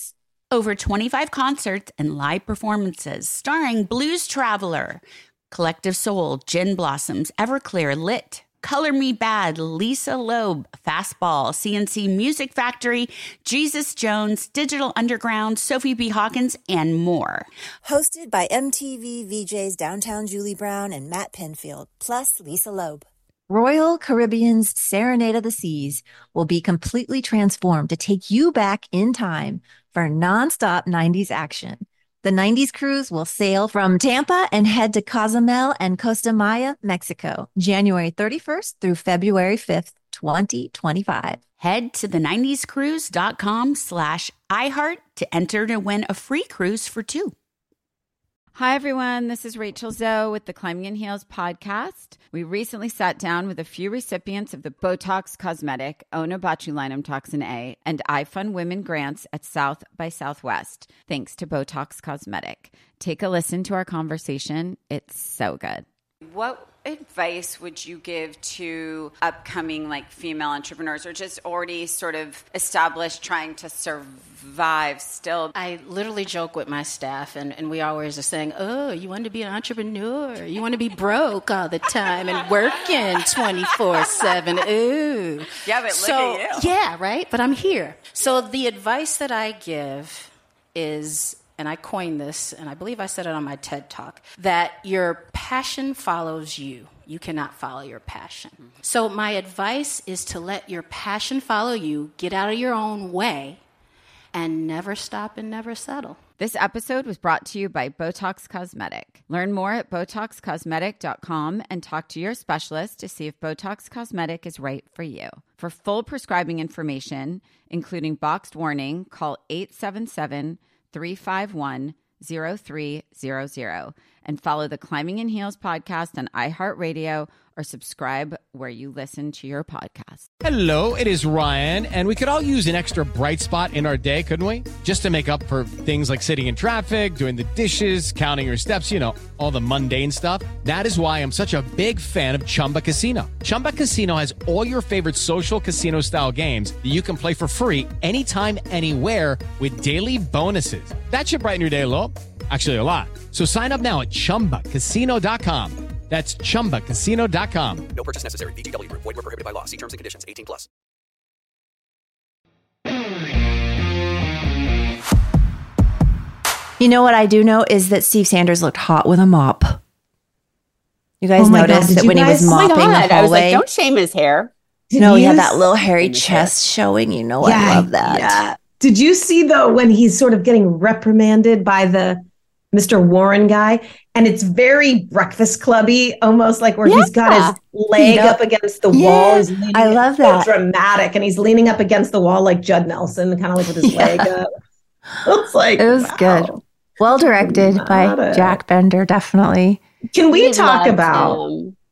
Over 25 concerts and live performances starring Blues Traveler, Collective Soul, Gin Blossoms, Everclear, Lit, Color Me Bad, Lisa Loeb, Fastball, CNC Music Factory, Jesus Jones, Digital Underground, Sophie B. Hawkins, and more. Hosted by MTV VJs Downtown Julie Brown and Matt Penfield, plus Lisa Loeb. Royal Caribbean's Serenade of the Seas will be completely transformed to take you back in time for nonstop 90s action. The 90s cruise will sail from Tampa and head to Cozumel and Costa Maya, Mexico, January 31st through February 5th, 2025. Head to the90scruise.com/iHeart to enter to win a free cruise for two. Hi, everyone. This is Rachel Zoe with the Climbing in Heels podcast. We recently sat down with a few recipients of the Botox Cosmetic, Onabotulinum Toxin A, and iFund Women grants at South by Southwest, thanks to Botox Cosmetic. Take a listen to our conversation. It's so good. What advice would you give to upcoming female entrepreneurs or just already sort of established trying to survive still? I literally joke with my staff and we always are saying, oh, you want to be an entrepreneur? You want to be broke all the time and working 24/7. Ooh. Yeah, but look at you. Yeah, right? But I'm here. So the advice that I give is, and I coined this, and I believe I said it on my TED Talk, that your passion follows you. You cannot follow your passion. Mm-hmm. So my advice is to let your passion follow you, get out of your own way, and never stop and never settle. This episode was brought to you by Botox Cosmetic. Learn more at BotoxCosmetic.com and talk to your specialist to see if Botox Cosmetic is right for you. For full prescribing information, including boxed warning, call 877-351-0300 and follow the Climbing in Heels podcast on iHeartRadio or subscribe where you listen to your podcast. Hello, it is Ryan, and we could all use an extra bright spot in our day, couldn't we? Just to make up for things like sitting in traffic, doing the dishes, counting your steps, all the mundane stuff. That is why I'm such a big fan of Chumba Casino. Chumba Casino has all your favorite social casino-style games that you can play for free anytime, anywhere with daily bonuses. That should brighten your day a little. Actually, a lot. So sign up now at ChumbaCasino.com. That's ChumbaCasino.com. No purchase necessary. VGW Group. Void where prohibited by law. See terms and conditions. 18+. You know what I do know is that Steve Sanders looked hot with a mop. You guys noticed that when he was mopping the hallway? I was like, don't shame his hair. He had that little hairy chest showing. I love that. Yeah. Did you see, though, when he's sort of getting reprimanded by the Mr. Warren guy? And it's very Breakfast Clubby, almost like where he's got his leg up against the wall. I love that. So dramatic. And he's leaning up against the wall like Judd Nelson, kind of like with his leg up. It was good. Well directed by Jack Bender, definitely. Can we talk about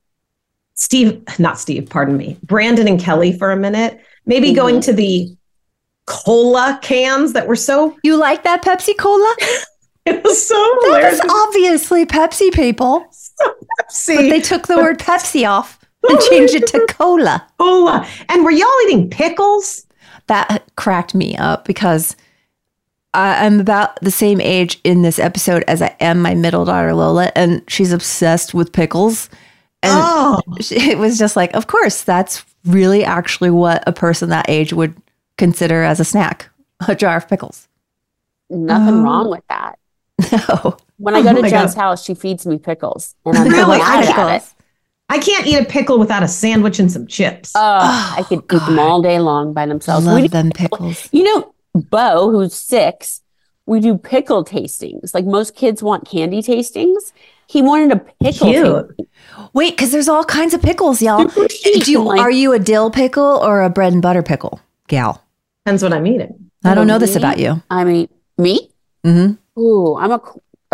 Brandon and Kelly for a minute? Maybe going to the cola cans that were so... You like that Pepsi Cola? It was so hilarious. That was obviously Pepsi, people. So Pepsi. But they took the word Pepsi off and changed it to cola. Cola. And were y'all eating pickles? That cracked me up because I'm about the same age in this episode as I am my middle daughter, Lola, and she's obsessed with pickles. And it was just like, of course, that's really actually what a person that age would consider as a snack, a jar of pickles. Nothing wrong with that. No. When I go to Jen's house, she feeds me pickles. And I'm really mad at it. I can't eat a pickle without a sandwich and some chips. I could eat them all day long by themselves. Love them pickles. Bo, who's 6, we do pickle tastings. Like most kids want candy tastings. He wanted a pickle tasting. Wait, because there's all kinds of pickles, y'all. Are you a dill pickle or a bread and butter pickle, gal? Depends what I'm eating. I don't know this about you. I mean, me? Mm-hmm. Ooh, I'm a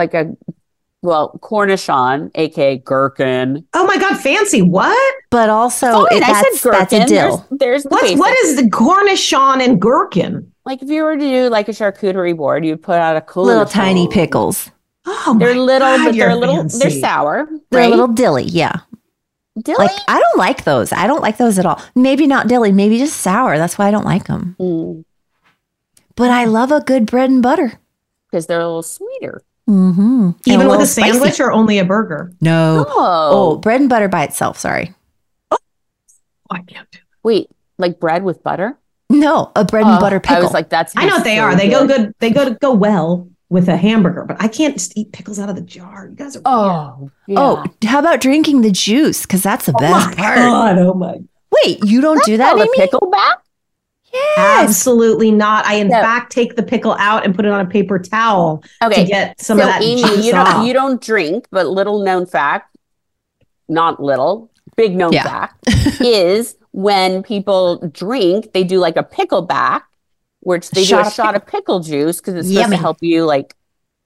Cornichon, aka gherkin. Oh my God, fancy! What? But also, that's a dill. There's the what is the Cornichon and gherkin? Like if you were to do like a charcuterie board, you'd put out a cool little tiny pickles. Oh, they're little, God, but they're fancy. They're sour. They're right? a little dilly, yeah. Dilly? Like I don't like those. I don't like those at all. Maybe not dilly. Maybe just sour. That's why I don't like them. But I love a good bread and butter. Because they're a little sweeter. Mm-hmm. Even with a sandwich or only a burger? No. Oh, bread and butter by itself. Sorry. Oh, I can't do it. Wait, like bread with butter? No, a bread and butter pickle. I was like, I know what they are. They go good. They go well with a hamburger, but I can't just eat pickles out of the jar. You guys are Oh, how about drinking the juice? Because that's the best part. God, oh my. Wait, you don't do that, Amy? Pickle back? Yes. Absolutely not. I, in fact, take the pickle out and put it on a paper towel to get some of that Amy, juice you off. you don't drink, but little known fact, not little, big known fact, is when people drink, they do like a pickleback, which they do a shot of pickle juice because it's supposed to help you like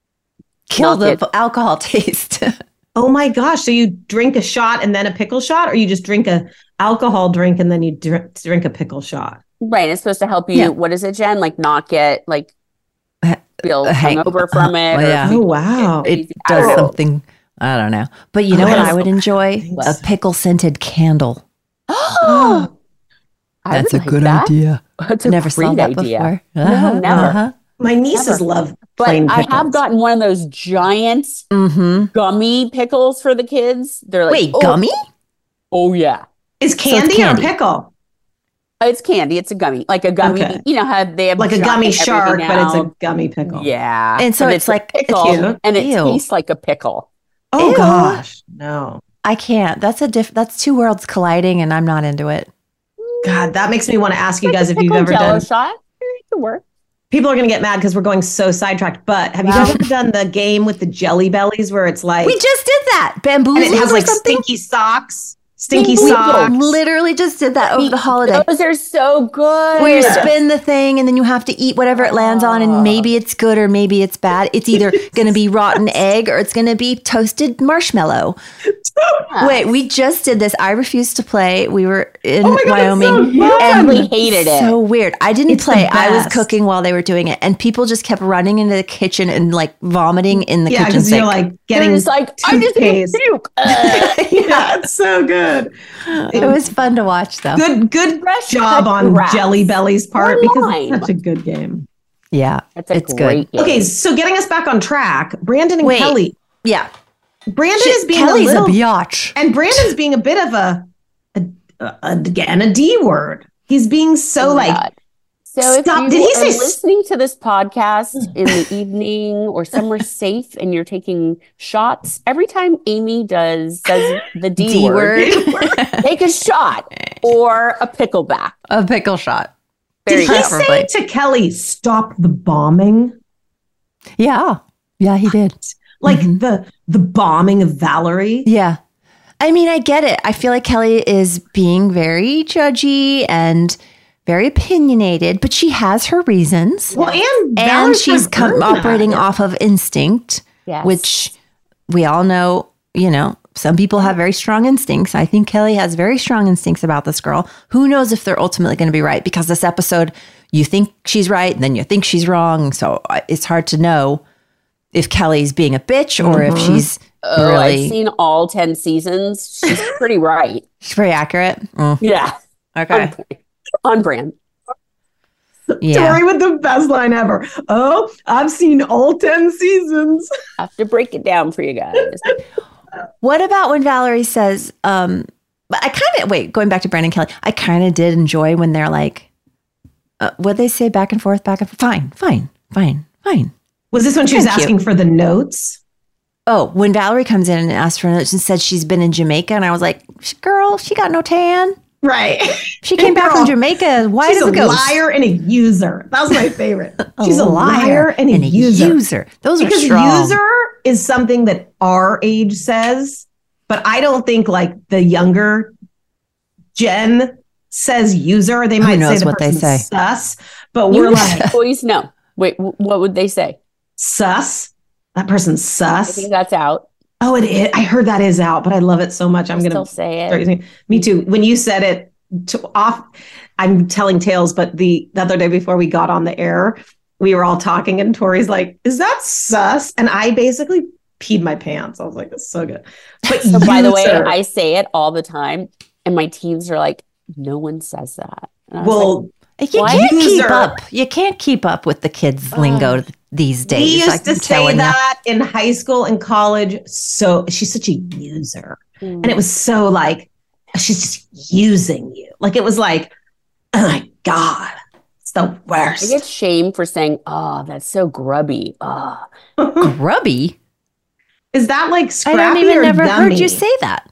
kill the alcohol taste. Oh my gosh. So you drink a shot and then a pickle shot, or you just drink a alcohol drink and then you drink a pickle shot? Right. It's supposed to help you. What is it, Jen? Like not get like feel hungover from it. Oh, wow. It does something. I don't know. But you know what I would enjoy? A pickle scented candle. Oh, that's a good idea. That's a never saw that before. No, never. My nieces love plain But pickles. I have gotten one of those giant gummy pickles for the kids. They're like, wait, gummy? Oh, yeah. Is candy or pickle? It's candy. It's a gummy. Like a gummy. Okay. You know how they have Like a gummy shark, but it's now. a gummy pickle. Yeah. And so But it's like a pickle, cute. and it Ew. tastes like a pickle. Oh, Ew. gosh. No. I can't. That's two worlds colliding, and I'm not into it. God, that makes me want to ask you guys if you've Pickle ever Jell-O done. shot. It could work. People are going to get mad because we're going so sidetracked. But have you guys ever done the game with the Jelly Bellies where it's like We just did that. Bamboo. and it has like stinky socks? Stinky socks. Literally just did that over the holiday. Those are so good. Where you spin the thing and then you have to eat whatever it lands on, and maybe it's good or maybe it's bad. It's either going to be rotten egg or it's going to be toasted marshmallow. Wait, we just did this. I refused to play. We were in Wyoming and we hated it. So weird. I didn't It's the play. I was best. cooking while they were doing it, and people just kept running into the kitchen and like vomiting in the Yeah, kitchen because sink. you're like getting It's like, I just ate toothpaste. puke. Yeah, it's so good. It was fun to watch, though. Good job on Jelly Belly's part Or because lime. it's such a good game. Yeah, That's a it's great good. game. Okay, so getting us back on track, Brandon and Wait. Kelly. Yeah, Brandon is being Kelly's a little, biatch. and Brandon's being a bit of a D word. He's being so Oh my like. God. So if Stop. you Did he are say listening to this podcast in the evening or somewhere safe and you're taking shots, every time Amy says the D word, take a shot or a pickleback. A pickle shot. Did he Preferably. say to Kelly, "Stop the bombing"? Yeah, he did. Like the bombing of Valerie. Yeah. I mean, I get it. I feel like Kelly is being very judgy and very opinionated, but she has her reasons. Well, and she's operating off of instinct, Yes. which we all know, some people have very strong instincts. I think Kelly has very strong instincts about this girl. Who knows if they're ultimately going to be right? Because this episode, you think she's right, and then you think she's wrong. So it's hard to know if Kelly's being a bitch or if she's Oh, really... I've seen all 10 seasons. She's pretty right. She's very accurate. Yeah. Okay. On brand. Yeah. Tori with the best line ever. Oh, I've seen all 10 seasons. I have to break it down for you guys. What about when Valerie says, but I kind of, going back to Brandon Kelly, I kind of did enjoy when they're like, what they say back and forth, fine. Was this when she was Thank you. asking for the notes? Oh, when Valerie comes in and asks for notes and said she's been in Jamaica, and I was like, girl, she got no tan. Right. She came back from Jamaica. Why She's does a it go? liar and a user. That was my favorite. A She's a liar and a user. Those are because strong. user is something that our age says, but I don't think like the younger Gen says user. They might knows say the what they person's say? sus, but we're like boys, no. Wait, what would they say? sus. That person's I sus. think that's out. Oh, it is. I heard that is out, but I love it so much. I'm Still going to say it. start using it. Me too. When you said it I'm telling tales, but the other day before we got on the air, we were all talking and Tori's like, is that sus? And I basically peed my pants. I was like, it's so good. But So by the way, user- I say it all the time and my teens are like, no one says that. And I was well, You can't keep up. You can't keep up with the kids' lingo these days. We used to say that in high school and college. So she's such a user. And it was so like, she's just using you. Like, it was like, oh my God, it's the worst. I get shamed for saying, oh, that's so grubby. Oh. Grubby? Is that like scrappy? I don't even or never yummy? heard you say that.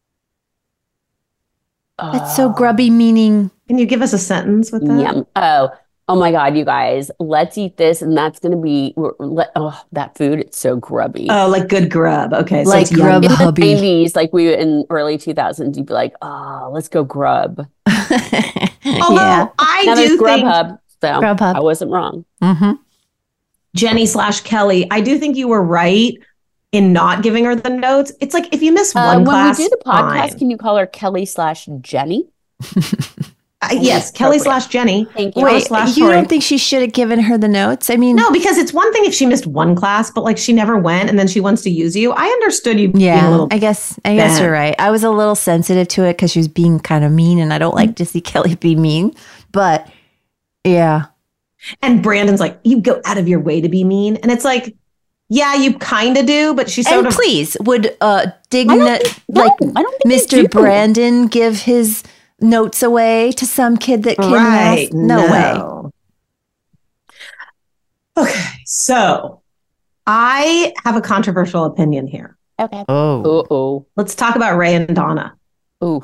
That's so grubby, meaning. Can you give us a sentence with that? Yum. Oh my God, you guys, let's eat this. And that's going to be, that food, it's so grubby. Oh, like good grub. Okay. So like it's grub in hubby. the 90s, like in early 2000s, you'd be like, oh, let's go grub. Although I now do think Grubhub, so Grubhub. I wasn't wrong. Mm-hmm. Jenny/Kelly, I do think you were right in not giving her the notes. It's like if you miss one class, when we do the podcast, fine. can you call her Kelly/Jenny? Yes, Kelly/Jenny. Thank you. Wait, you don't think she should have given her the notes? I mean, no, because it's one thing if she missed one class, but like she never went and then she wants to use you. I understood you being a little I guess you're right. I was a little sensitive to it because she was being kind of mean, and I don't like to see Kelly be mean. But yeah. And Brandon's like, you go out of your way to be mean. And it's like, yeah, you kind of do, but she's sort of. Please, would Mr. Brandon give his notes away to some kid that came last? No way. Okay, so I have a controversial opinion here. Okay. Oh. Let's talk about Ray and Donna. Ooh.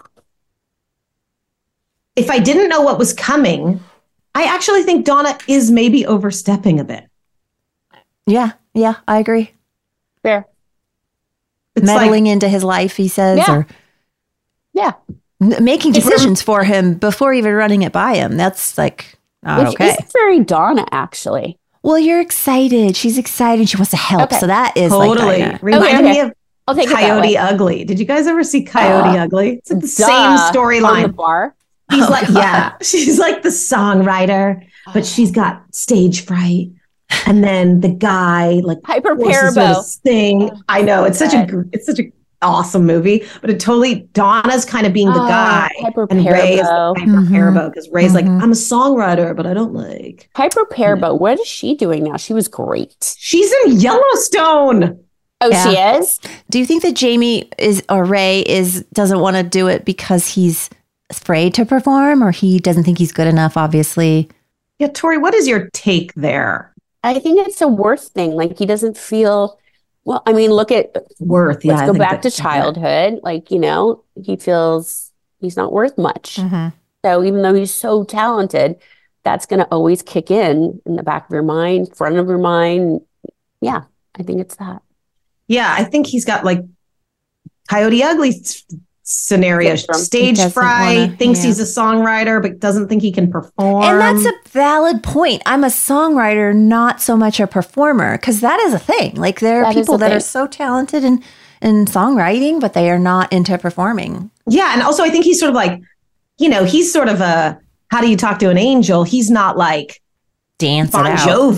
If I didn't know what was coming, I actually think Donna is maybe overstepping a bit. Yeah, I agree. Fair. It's meddling into his life, he says, or making decisions for him before even running it by him. That's like not okay. It's very Donna, actually. Well, you're excited. She's excited. She wants to help. Okay. So that is totally like reminded me of Coyote Ugly. Did you guys ever see Coyote Ugly? It's like the same storyline. On the bar. He's she's like the songwriter, but she's got stage fright. And then the guy like Piper Perabo thing. I know it's such a awesome movie, but it totally Donna's kind of being the guy, Piper and Ray is the Piper Perabo because Ray's like, I'm a songwriter, but I don't like Piper Perabo. What is she doing now? She was great. She's in Yellowstone. Oh, she is. Do you think that Ray doesn't want to do it because he's afraid to perform, or he doesn't think he's good enough? Obviously. Yeah, Tori, what is your take there? I think it's a worth thing. Like he doesn't feel. Well, I mean, look at worth. Let's go back to childhood. Like, he feels he's not worth much. Mm-hmm. So even though he's so talented, that's going to always kick in the back of your mind, front of your mind. Yeah, I think it's that. Yeah, I think he's got like Coyote Ugly scenario. Stage fright, thinks he's a songwriter, but doesn't think he can perform. And that's a valid point. I'm a songwriter, not so much a performer, because that is a thing. Like there are people that are so talented in songwriting, but they are not into performing. Yeah, and also I think he's sort of like, he's sort of a, how do you talk to an angel? He's not like dance Bon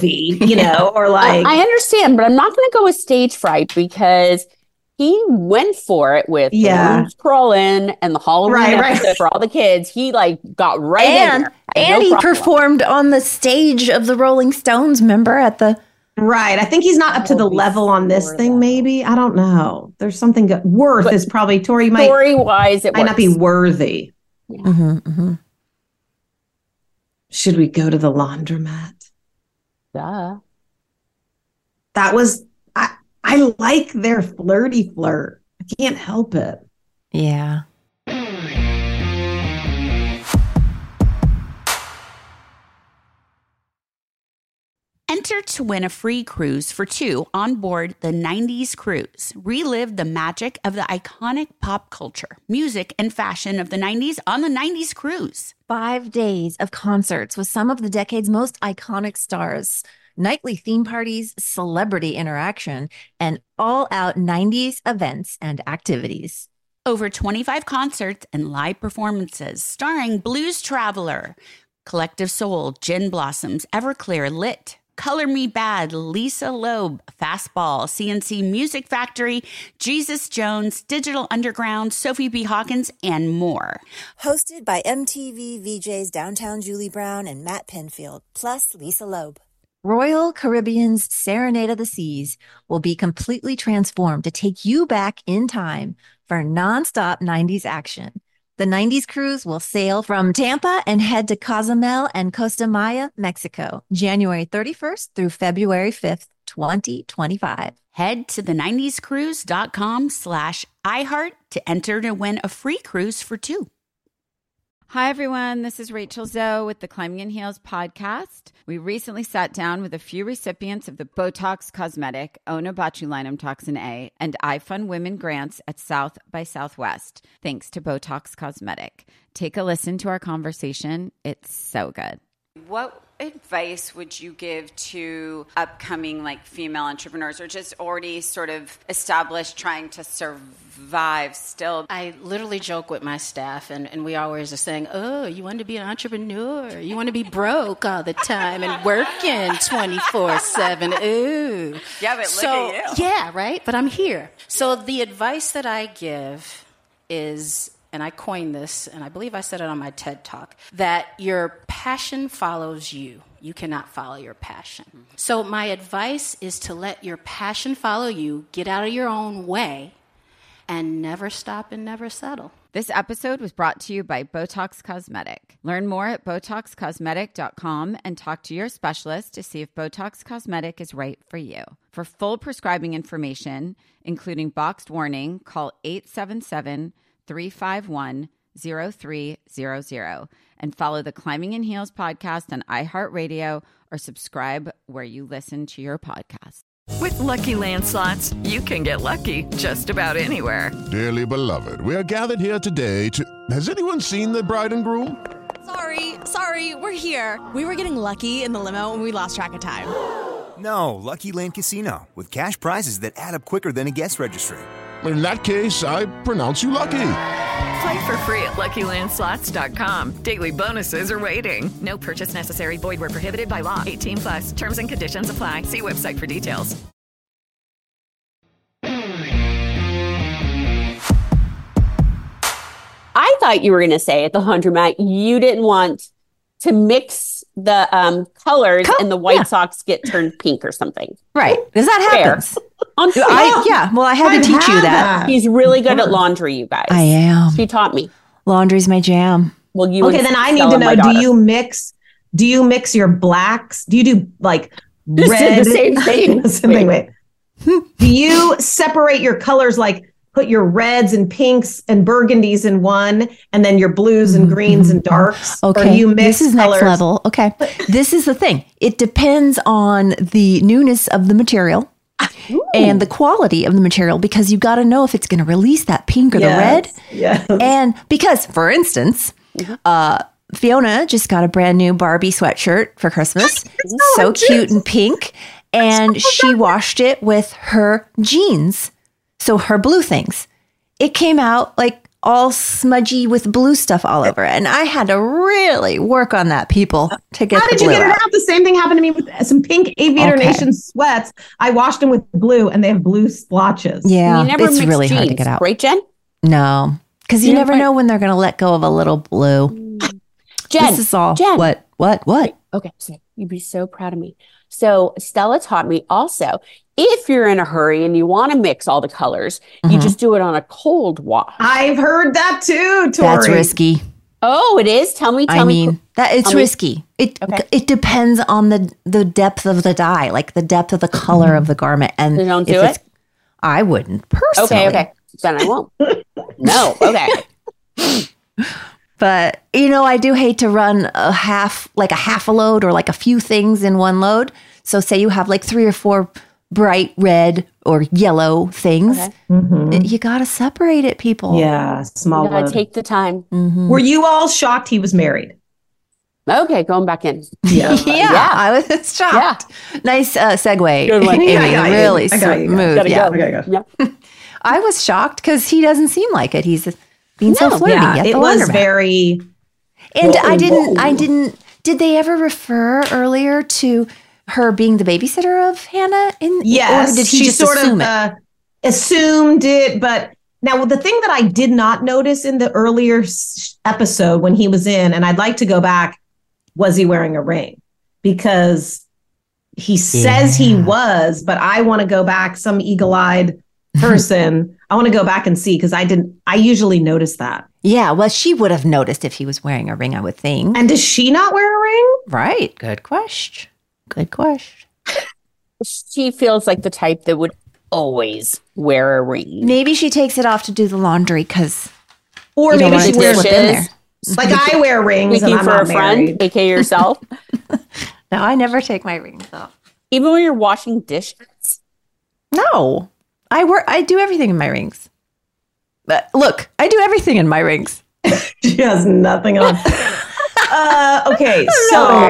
Jovi, or like. I understand, but I'm not going to go with stage fright because he went for it with Crawling and the Halloween episode for all the kids. He got right in there. And he performed on the stage of the Rolling Stones, remember, at the... Right. I think he's not up to the level on this thing, maybe. I don't know. There's something worth is probably, Tori, story-wise, it might not be worthy. Yeah. Mm-hmm, mm-hmm. Should we go to the laundromat? Duh. That was... I like their flirty flirt. I can't help it. Yeah. Enter to win a free cruise for two on board the 90s Cruise. Relive the magic of the iconic pop culture, music, and fashion of the 90s on the 90s Cruise. 5 days of concerts with some of the decade's most iconic stars. Nightly theme parties, celebrity interaction, and all-out 90s events and activities. Over 25 concerts and live performances starring Blues Traveler, Collective Soul, Gin Blossoms, Everclear, Lit, Color Me Bad, Lisa Loeb, Fastball, CNC Music Factory, Jesus Jones, Digital Underground, Sophie B. Hawkins, and more. Hosted by MTV VJs Downtown Julie Brown and Matt Pinfield, plus Lisa Loeb. Royal Caribbean's Serenade of the Seas will be completely transformed to take you back in time for nonstop 90s action. The 90s cruise will sail from Tampa and head to Cozumel and Costa Maya, Mexico, January 31st through February 5th, 2025. Head to the90scruise.com/iHeart to enter to win a free cruise for two. Hi, everyone. This is Rachel Zoe with the Climbing in Heels podcast. We recently sat down with a few recipients of the Botox Cosmetic, Onabotulinum Toxin A, and iFund Women grants at South by Southwest, thanks to Botox Cosmetic. Take a listen to our conversation. It's so good. What advice would you give to upcoming female entrepreneurs or just already sort of established trying to survive still? I literally joke with my staff and we always are saying, oh, you want to be an entrepreneur? You want to be broke all the time and working 24/7. Ooh. Yeah, but look at you. Yeah, right? But I'm here. So the advice that I give is, and I coined this, and I believe I said it on my TED Talk, that your passion follows you. You cannot follow your passion. Mm-hmm. So my advice is to let your passion follow you, get out of your own way, and never stop and never settle. This episode was brought to you by Botox Cosmetic. Learn more at BotoxCosmetic.com and talk to your specialist to see if Botox Cosmetic is right for you. For full prescribing information, including boxed warning, call 877-351-0300 and follow the Climbing in Heels podcast on iHeartRadio or subscribe where you listen to your podcast. With Lucky Land Slots, you can get lucky just about anywhere. Dearly beloved, we are gathered here today to... Has anyone seen the bride and groom? Sorry, we're here. We were getting lucky in the limo and we lost track of time. No, Lucky Land Casino, with cash prizes that add up quicker than a guest registry. In that case, I pronounce you lucky. Play for free at LuckyLandSlots.com. Daily bonuses are waiting. No purchase necessary. Void where prohibited by law. 18+. Terms and conditions apply. See website for details. I thought you were going to say at the laundromat you didn't want to mix the colors and the White Sox get turned pink or something. Right. Because that happens. I had to teach you that. He's really good at laundry, you guys. I am. She taught me. Laundry's my jam. Well, you okay, then I need to know, do you mix your blacks? Do you do red? The same thing. Wait. Do you separate your colors, put your reds and pinks and burgundies in one, and then your blues and greens and darks? Okay, or you mix this is colors? Next level. Okay, this is the thing. It depends on the newness of the material. Ooh. And the quality of the material, because you got to know if it's going to release that pink or the red. Yes. And because, for instance, Fiona just got a brand new Barbie sweatshirt for Christmas. So cute and pink. And she washed it with her jeans. So her blue things. It came out all smudgy with blue stuff all over it. And I had to really work on that, people, to get How did you get it out? The same thing happened to me with some pink Aviator Nation sweats. I washed them with blue and they have blue splotches. Yeah, it's really hard to get out. Right, Jen? No, because you never know when they're going to let go of a little blue. Jen, this is all. Jen. What? Okay, so you'd be so proud of me. So Stella taught me also, if you're in a hurry and you want to mix all the colors, you just do it on a cold wash. I've heard that too, Tori. That's risky. Oh, it is? Tell me. That it's risky. It depends on the depth of the dye, the depth of the color of the garment. And you don't do it? I wouldn't personally. Okay. Then I won't. No, okay. But, I do hate to run a half a load or a few things in one load. So say you have 3 or 4 bright red or yellow things. Okay. You got to separate it, people. Yeah, small You got to take the time. Mm-hmm. Were you all shocked he was married? Okay, going back in. Yeah, I was shocked. Yeah. Nice segue. Good one. Amy, really smooth. Yeah. I was shocked because he doesn't seem like it. He's being so flirty. Yeah, it was very. And I didn't. Did they ever refer earlier to her being the babysitter of Hannah? Yes, or did he she just sort assume of assumed it. But now the thing that I did not notice in the earlier episode when he was in, and I'd like to go back, was he wearing a ring? Because he says he was, but I want to go back, some eagle-eyed person. I want to go back and see because I usually notice that. Yeah, well, she would have noticed if he was wearing a ring, I would think. And does she not wear a ring? Right. Good question. Good question. She feels like the type that would always wear a ring. Maybe she takes it off to do the laundry because, or maybe she wears it in there. Like I wear rings and I'm for not a friend, married. aka yourself. No, I never take my rings off. Even when you're washing dishes? No. I do everything in my rings. But look, I do everything in my rings. She has nothing on. Okay, so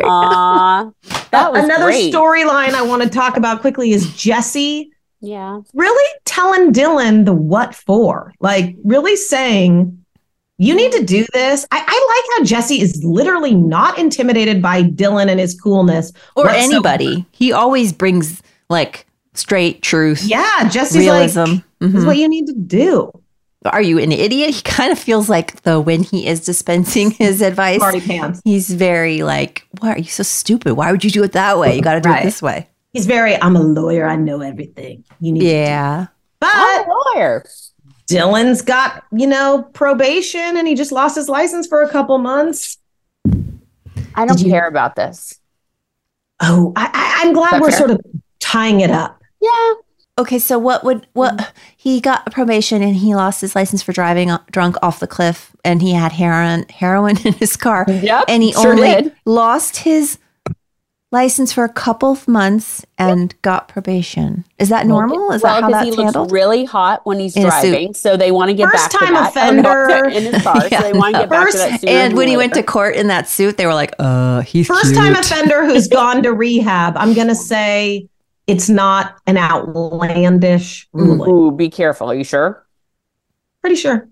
another storyline I want to talk about quickly is Jesse. Yeah. Really telling Dylan the what for. Like really saying, you need to do this. I like how Jesse is literally not intimidated by Dylan and his coolness. Or whatsoever. anybody. He always brings like straight truth. Yeah, Jesse's realism. Like, this is what you need to do. Are you an idiot? He kind of feels like, though, when he is dispensing his advice, Party pants. He's very like, why are you so stupid? Why would you do it that way? You got to do it this way. He's very, I'm a lawyer. I know everything. You need to do. But I'm a lawyer. Dylan's got, probation and he just lost his license for a couple months. I don't care about this. Oh, I'm glad we're sort of tying it up. Yeah. Okay, so what he got probation and he lost his license for driving drunk off the cliff and he had heroin in his car. Yep, and he only lost his license for a couple of months and got probation. Is that normal? Is that how that's he handled? Looks really hot when he's In a driving, so they want to get back to First-time that. offender. In his car, so they want to get back to that sooner And when he than went to later. court in that suit, they were like, he's First-time cute. offender who's gone to rehab. I'm going to say it's not an outlandish ruling. Ooh, be careful. Are you sure? Pretty sure.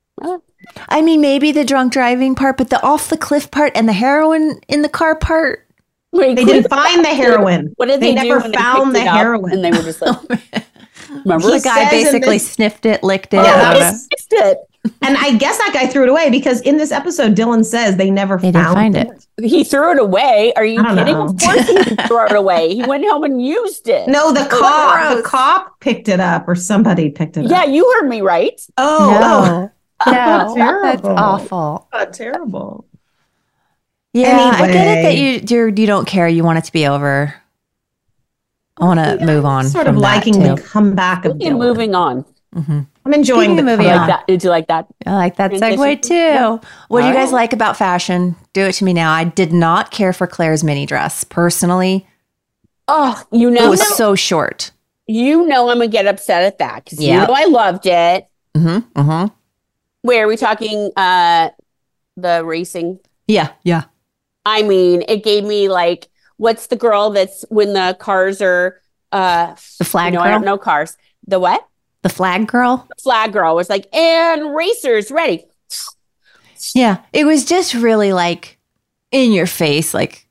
I mean, maybe the drunk driving part, but the off the cliff part and the heroin in the car part. Wait, they didn't find the heroin. What did they do never when they found picked the it up heroin? And they were just like, remember? The guy basically sniffed it, licked it. Sniffed it. And I guess that guy threw it away because in this episode, Dylan says they never didn't find it. He threw it away. Are you kidding? know. Of course he didn't throw it away. He went home and used it. No, the cop picked it up or somebody picked it up. Yeah, you heard me right. No, That's that's awful. Terrible. Yeah, I get it that you don't care. You want it to be over. I want to move on. Sort from of that liking too. the comeback of And Dylan. moving on. Mm-hmm. I'm enjoying the moving You on. like that? Did you like that? I like that transition? segue too. Yeah. What do you All guys right. like about fashion? Do it to me now. I did not care for Claire's mini dress personally. Oh, It was so short. You know I'm gonna get upset at that because Yeah. you know I loved it. Mm-hmm. Mm-hmm. Where are we talking? The racing. Yeah. I mean, it gave me like, what's the girl that's when the cars are The flag girl. I don't know cars. The what? The flag girl. Flag girl was like, and racers ready. Yeah. It was just really like in your face. Like,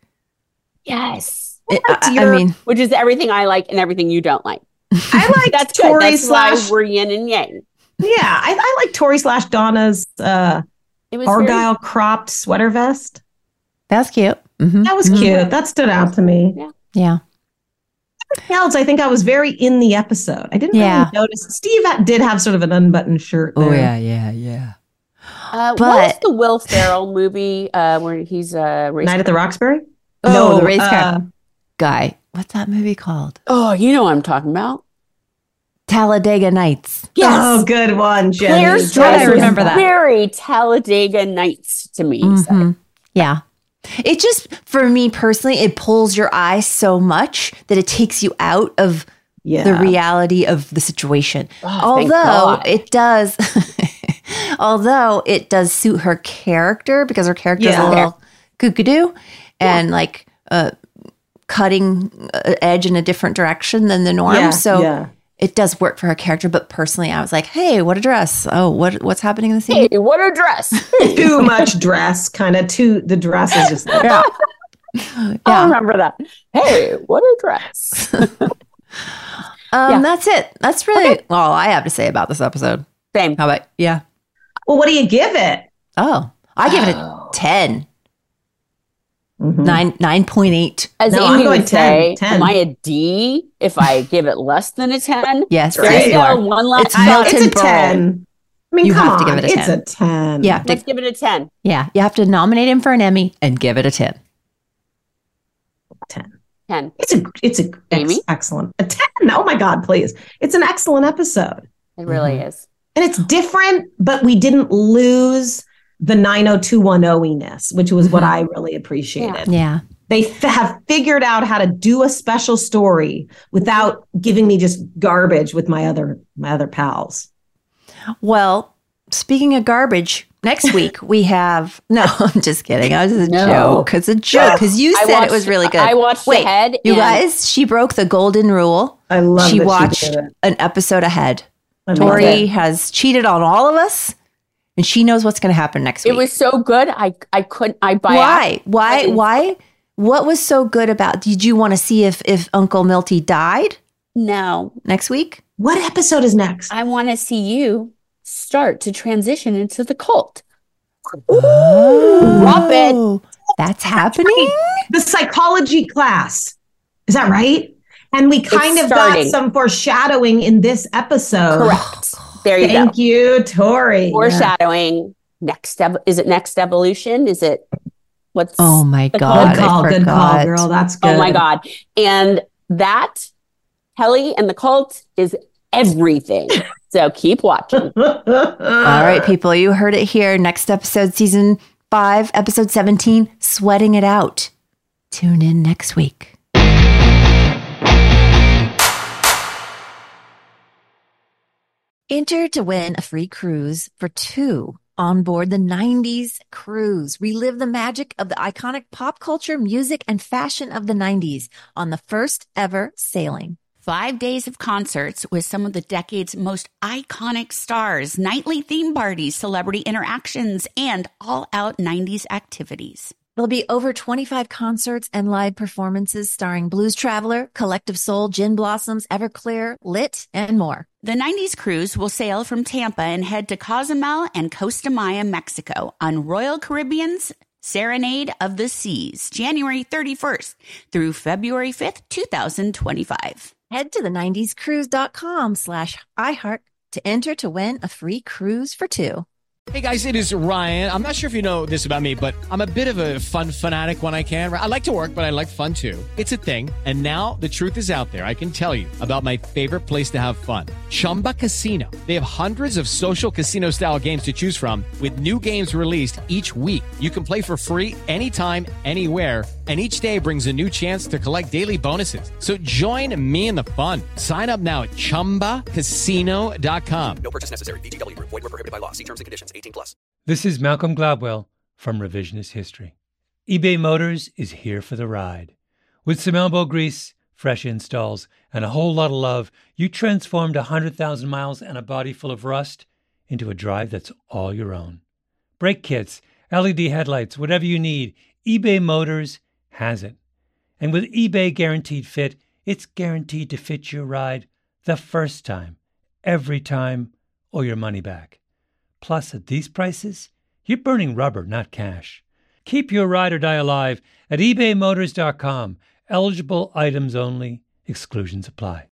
Yes. I mean, Which is everything I like and everything you don't like. I like That's good. Tori That's why slash. we're yin and yang. Yeah, I like Tori slash Donna's It was Argyle cropped sweater vest. that's cute. Mm-hmm. That was cute. That stood out to me. Yeah. Everything else, I think I was very in the episode. I didn't really notice. Steve did have sort of an unbuttoned shirt there. Oh, yeah. What was the Will Ferrell movie where he's race Night at the Roxbury? No, the race car guy. What's that movie called? Oh, you know what I'm talking about. Talladega Nights. Yes. Oh, good one, Jenny. Claire's How did I dress remember was that? very Talladega Nights to me. Mhm. Yeah. It just, for me personally, it pulls your eye so much that it takes you out of the reality of the situation. Oh, thank although God. it does suit her character because her character is a little kookadoo and like cutting edge in a different direction than the norm. It does work for her character, but personally, I was like, "Hey, what a dress! Oh, what's happening in the scene? Hey, what a dress! Too much dress, kind of. The dress is just. I remember that. Hey, what a dress. That's it. That's really all I have to say about this episode. Same. How about, Well, what do you give it? Oh, I give it a 10. 9.8. As No, Amy I'm going would say, 10. am I a D if I give it less than a 10? Yes, There yes, you you go. are. One last It's Milton It's a Berle. 10. I mean, You come have to on. give it a 10. It's a 10. Yeah, Let's give it a 10. yeah. You have to nominate him for an Emmy and give it a 10. 10. 10. It's a Amy? excellent. A 10. Oh my God, please. It's an excellent episode. It really is. And it's different, but we didn't lose the 90210-iness, which was what I really appreciated. Yeah. They have figured out how to do a special story without giving me just garbage with my other pals. Well, speaking of garbage, next week we have... No, I'm just kidding. I was just a joke. It's a joke because you said it was really good. I watched ahead. You guys, she broke the golden rule. I love She that watched she did it. an episode ahead. I love Tori it. has cheated on all of us, and she knows what's going to happen next week. It was so good. I couldn't. Why? What was so good about? Did you want to see if Uncle Milty died? No. Next week? What episode is next? I want to see you start to transition into the cult. Drop it. That's happening? The psychology class. Is that right? And we kind It's of got starting. some foreshadowing in this episode. Correct. There you go. Thank you, Tori. Foreshadowing. Is it Next Evolution? Is it what's Oh my the God. cult? Good call, girl. That's good. Oh my God. And that Kelly and the cult is everything. So keep watching. All right, people, you heard it here. Next episode, season 5, episode 17, Sweating It Out. Tune in next week. Enter to win a free cruise for 2 on board the 90s cruise. Relive the magic of the iconic pop culture, music, and fashion of the 90s on the first ever sailing. 5 days of concerts with some of the decade's most iconic stars, nightly theme parties, celebrity interactions, and all-out 90s activities. There'll be over 25 concerts and live performances starring Blues Traveler, Collective Soul, Gin Blossoms, Everclear, Lit, and more. The 90s cruise will sail from Tampa and head to Cozumel and Costa Maya, Mexico on Royal Caribbean's Serenade of the Seas, January 31st through February 5th, 2025. Head to the 90scruise.com/iHeart to enter to win a free cruise for 2. Hey guys, it is Ryan. I'm not sure if you know this about me, but I'm a bit of a fun fanatic when I can. I like to work, but I like fun too. It's a thing. And now the truth is out there. I can tell you about my favorite place to have fun. Chumba Casino. They have hundreds of social casino style games to choose from with new games released each week. You can play for free anytime, anywhere. And each day brings a new chance to collect daily bonuses. So join me in the fun. Sign up now at ChumbaCasino.com. No purchase necessary. VGW Group. Void where prohibited by law. See terms and conditions. 18+. This is Malcolm Gladwell from Revisionist History. eBay Motors is here for the ride. With some elbow grease, fresh installs, and a whole lot of love, you transformed 100,000 miles and a body full of rust into a drive that's all your own. Brake kits, LED headlights, whatever you need, eBay Motors has it. And with eBay Guaranteed Fit, it's guaranteed to fit your ride the first time, every time, or your money back. Plus, at these prices, you're burning rubber, not cash. Keep your ride or die alive at ebaymotors.com. Eligible items only. Exclusions apply.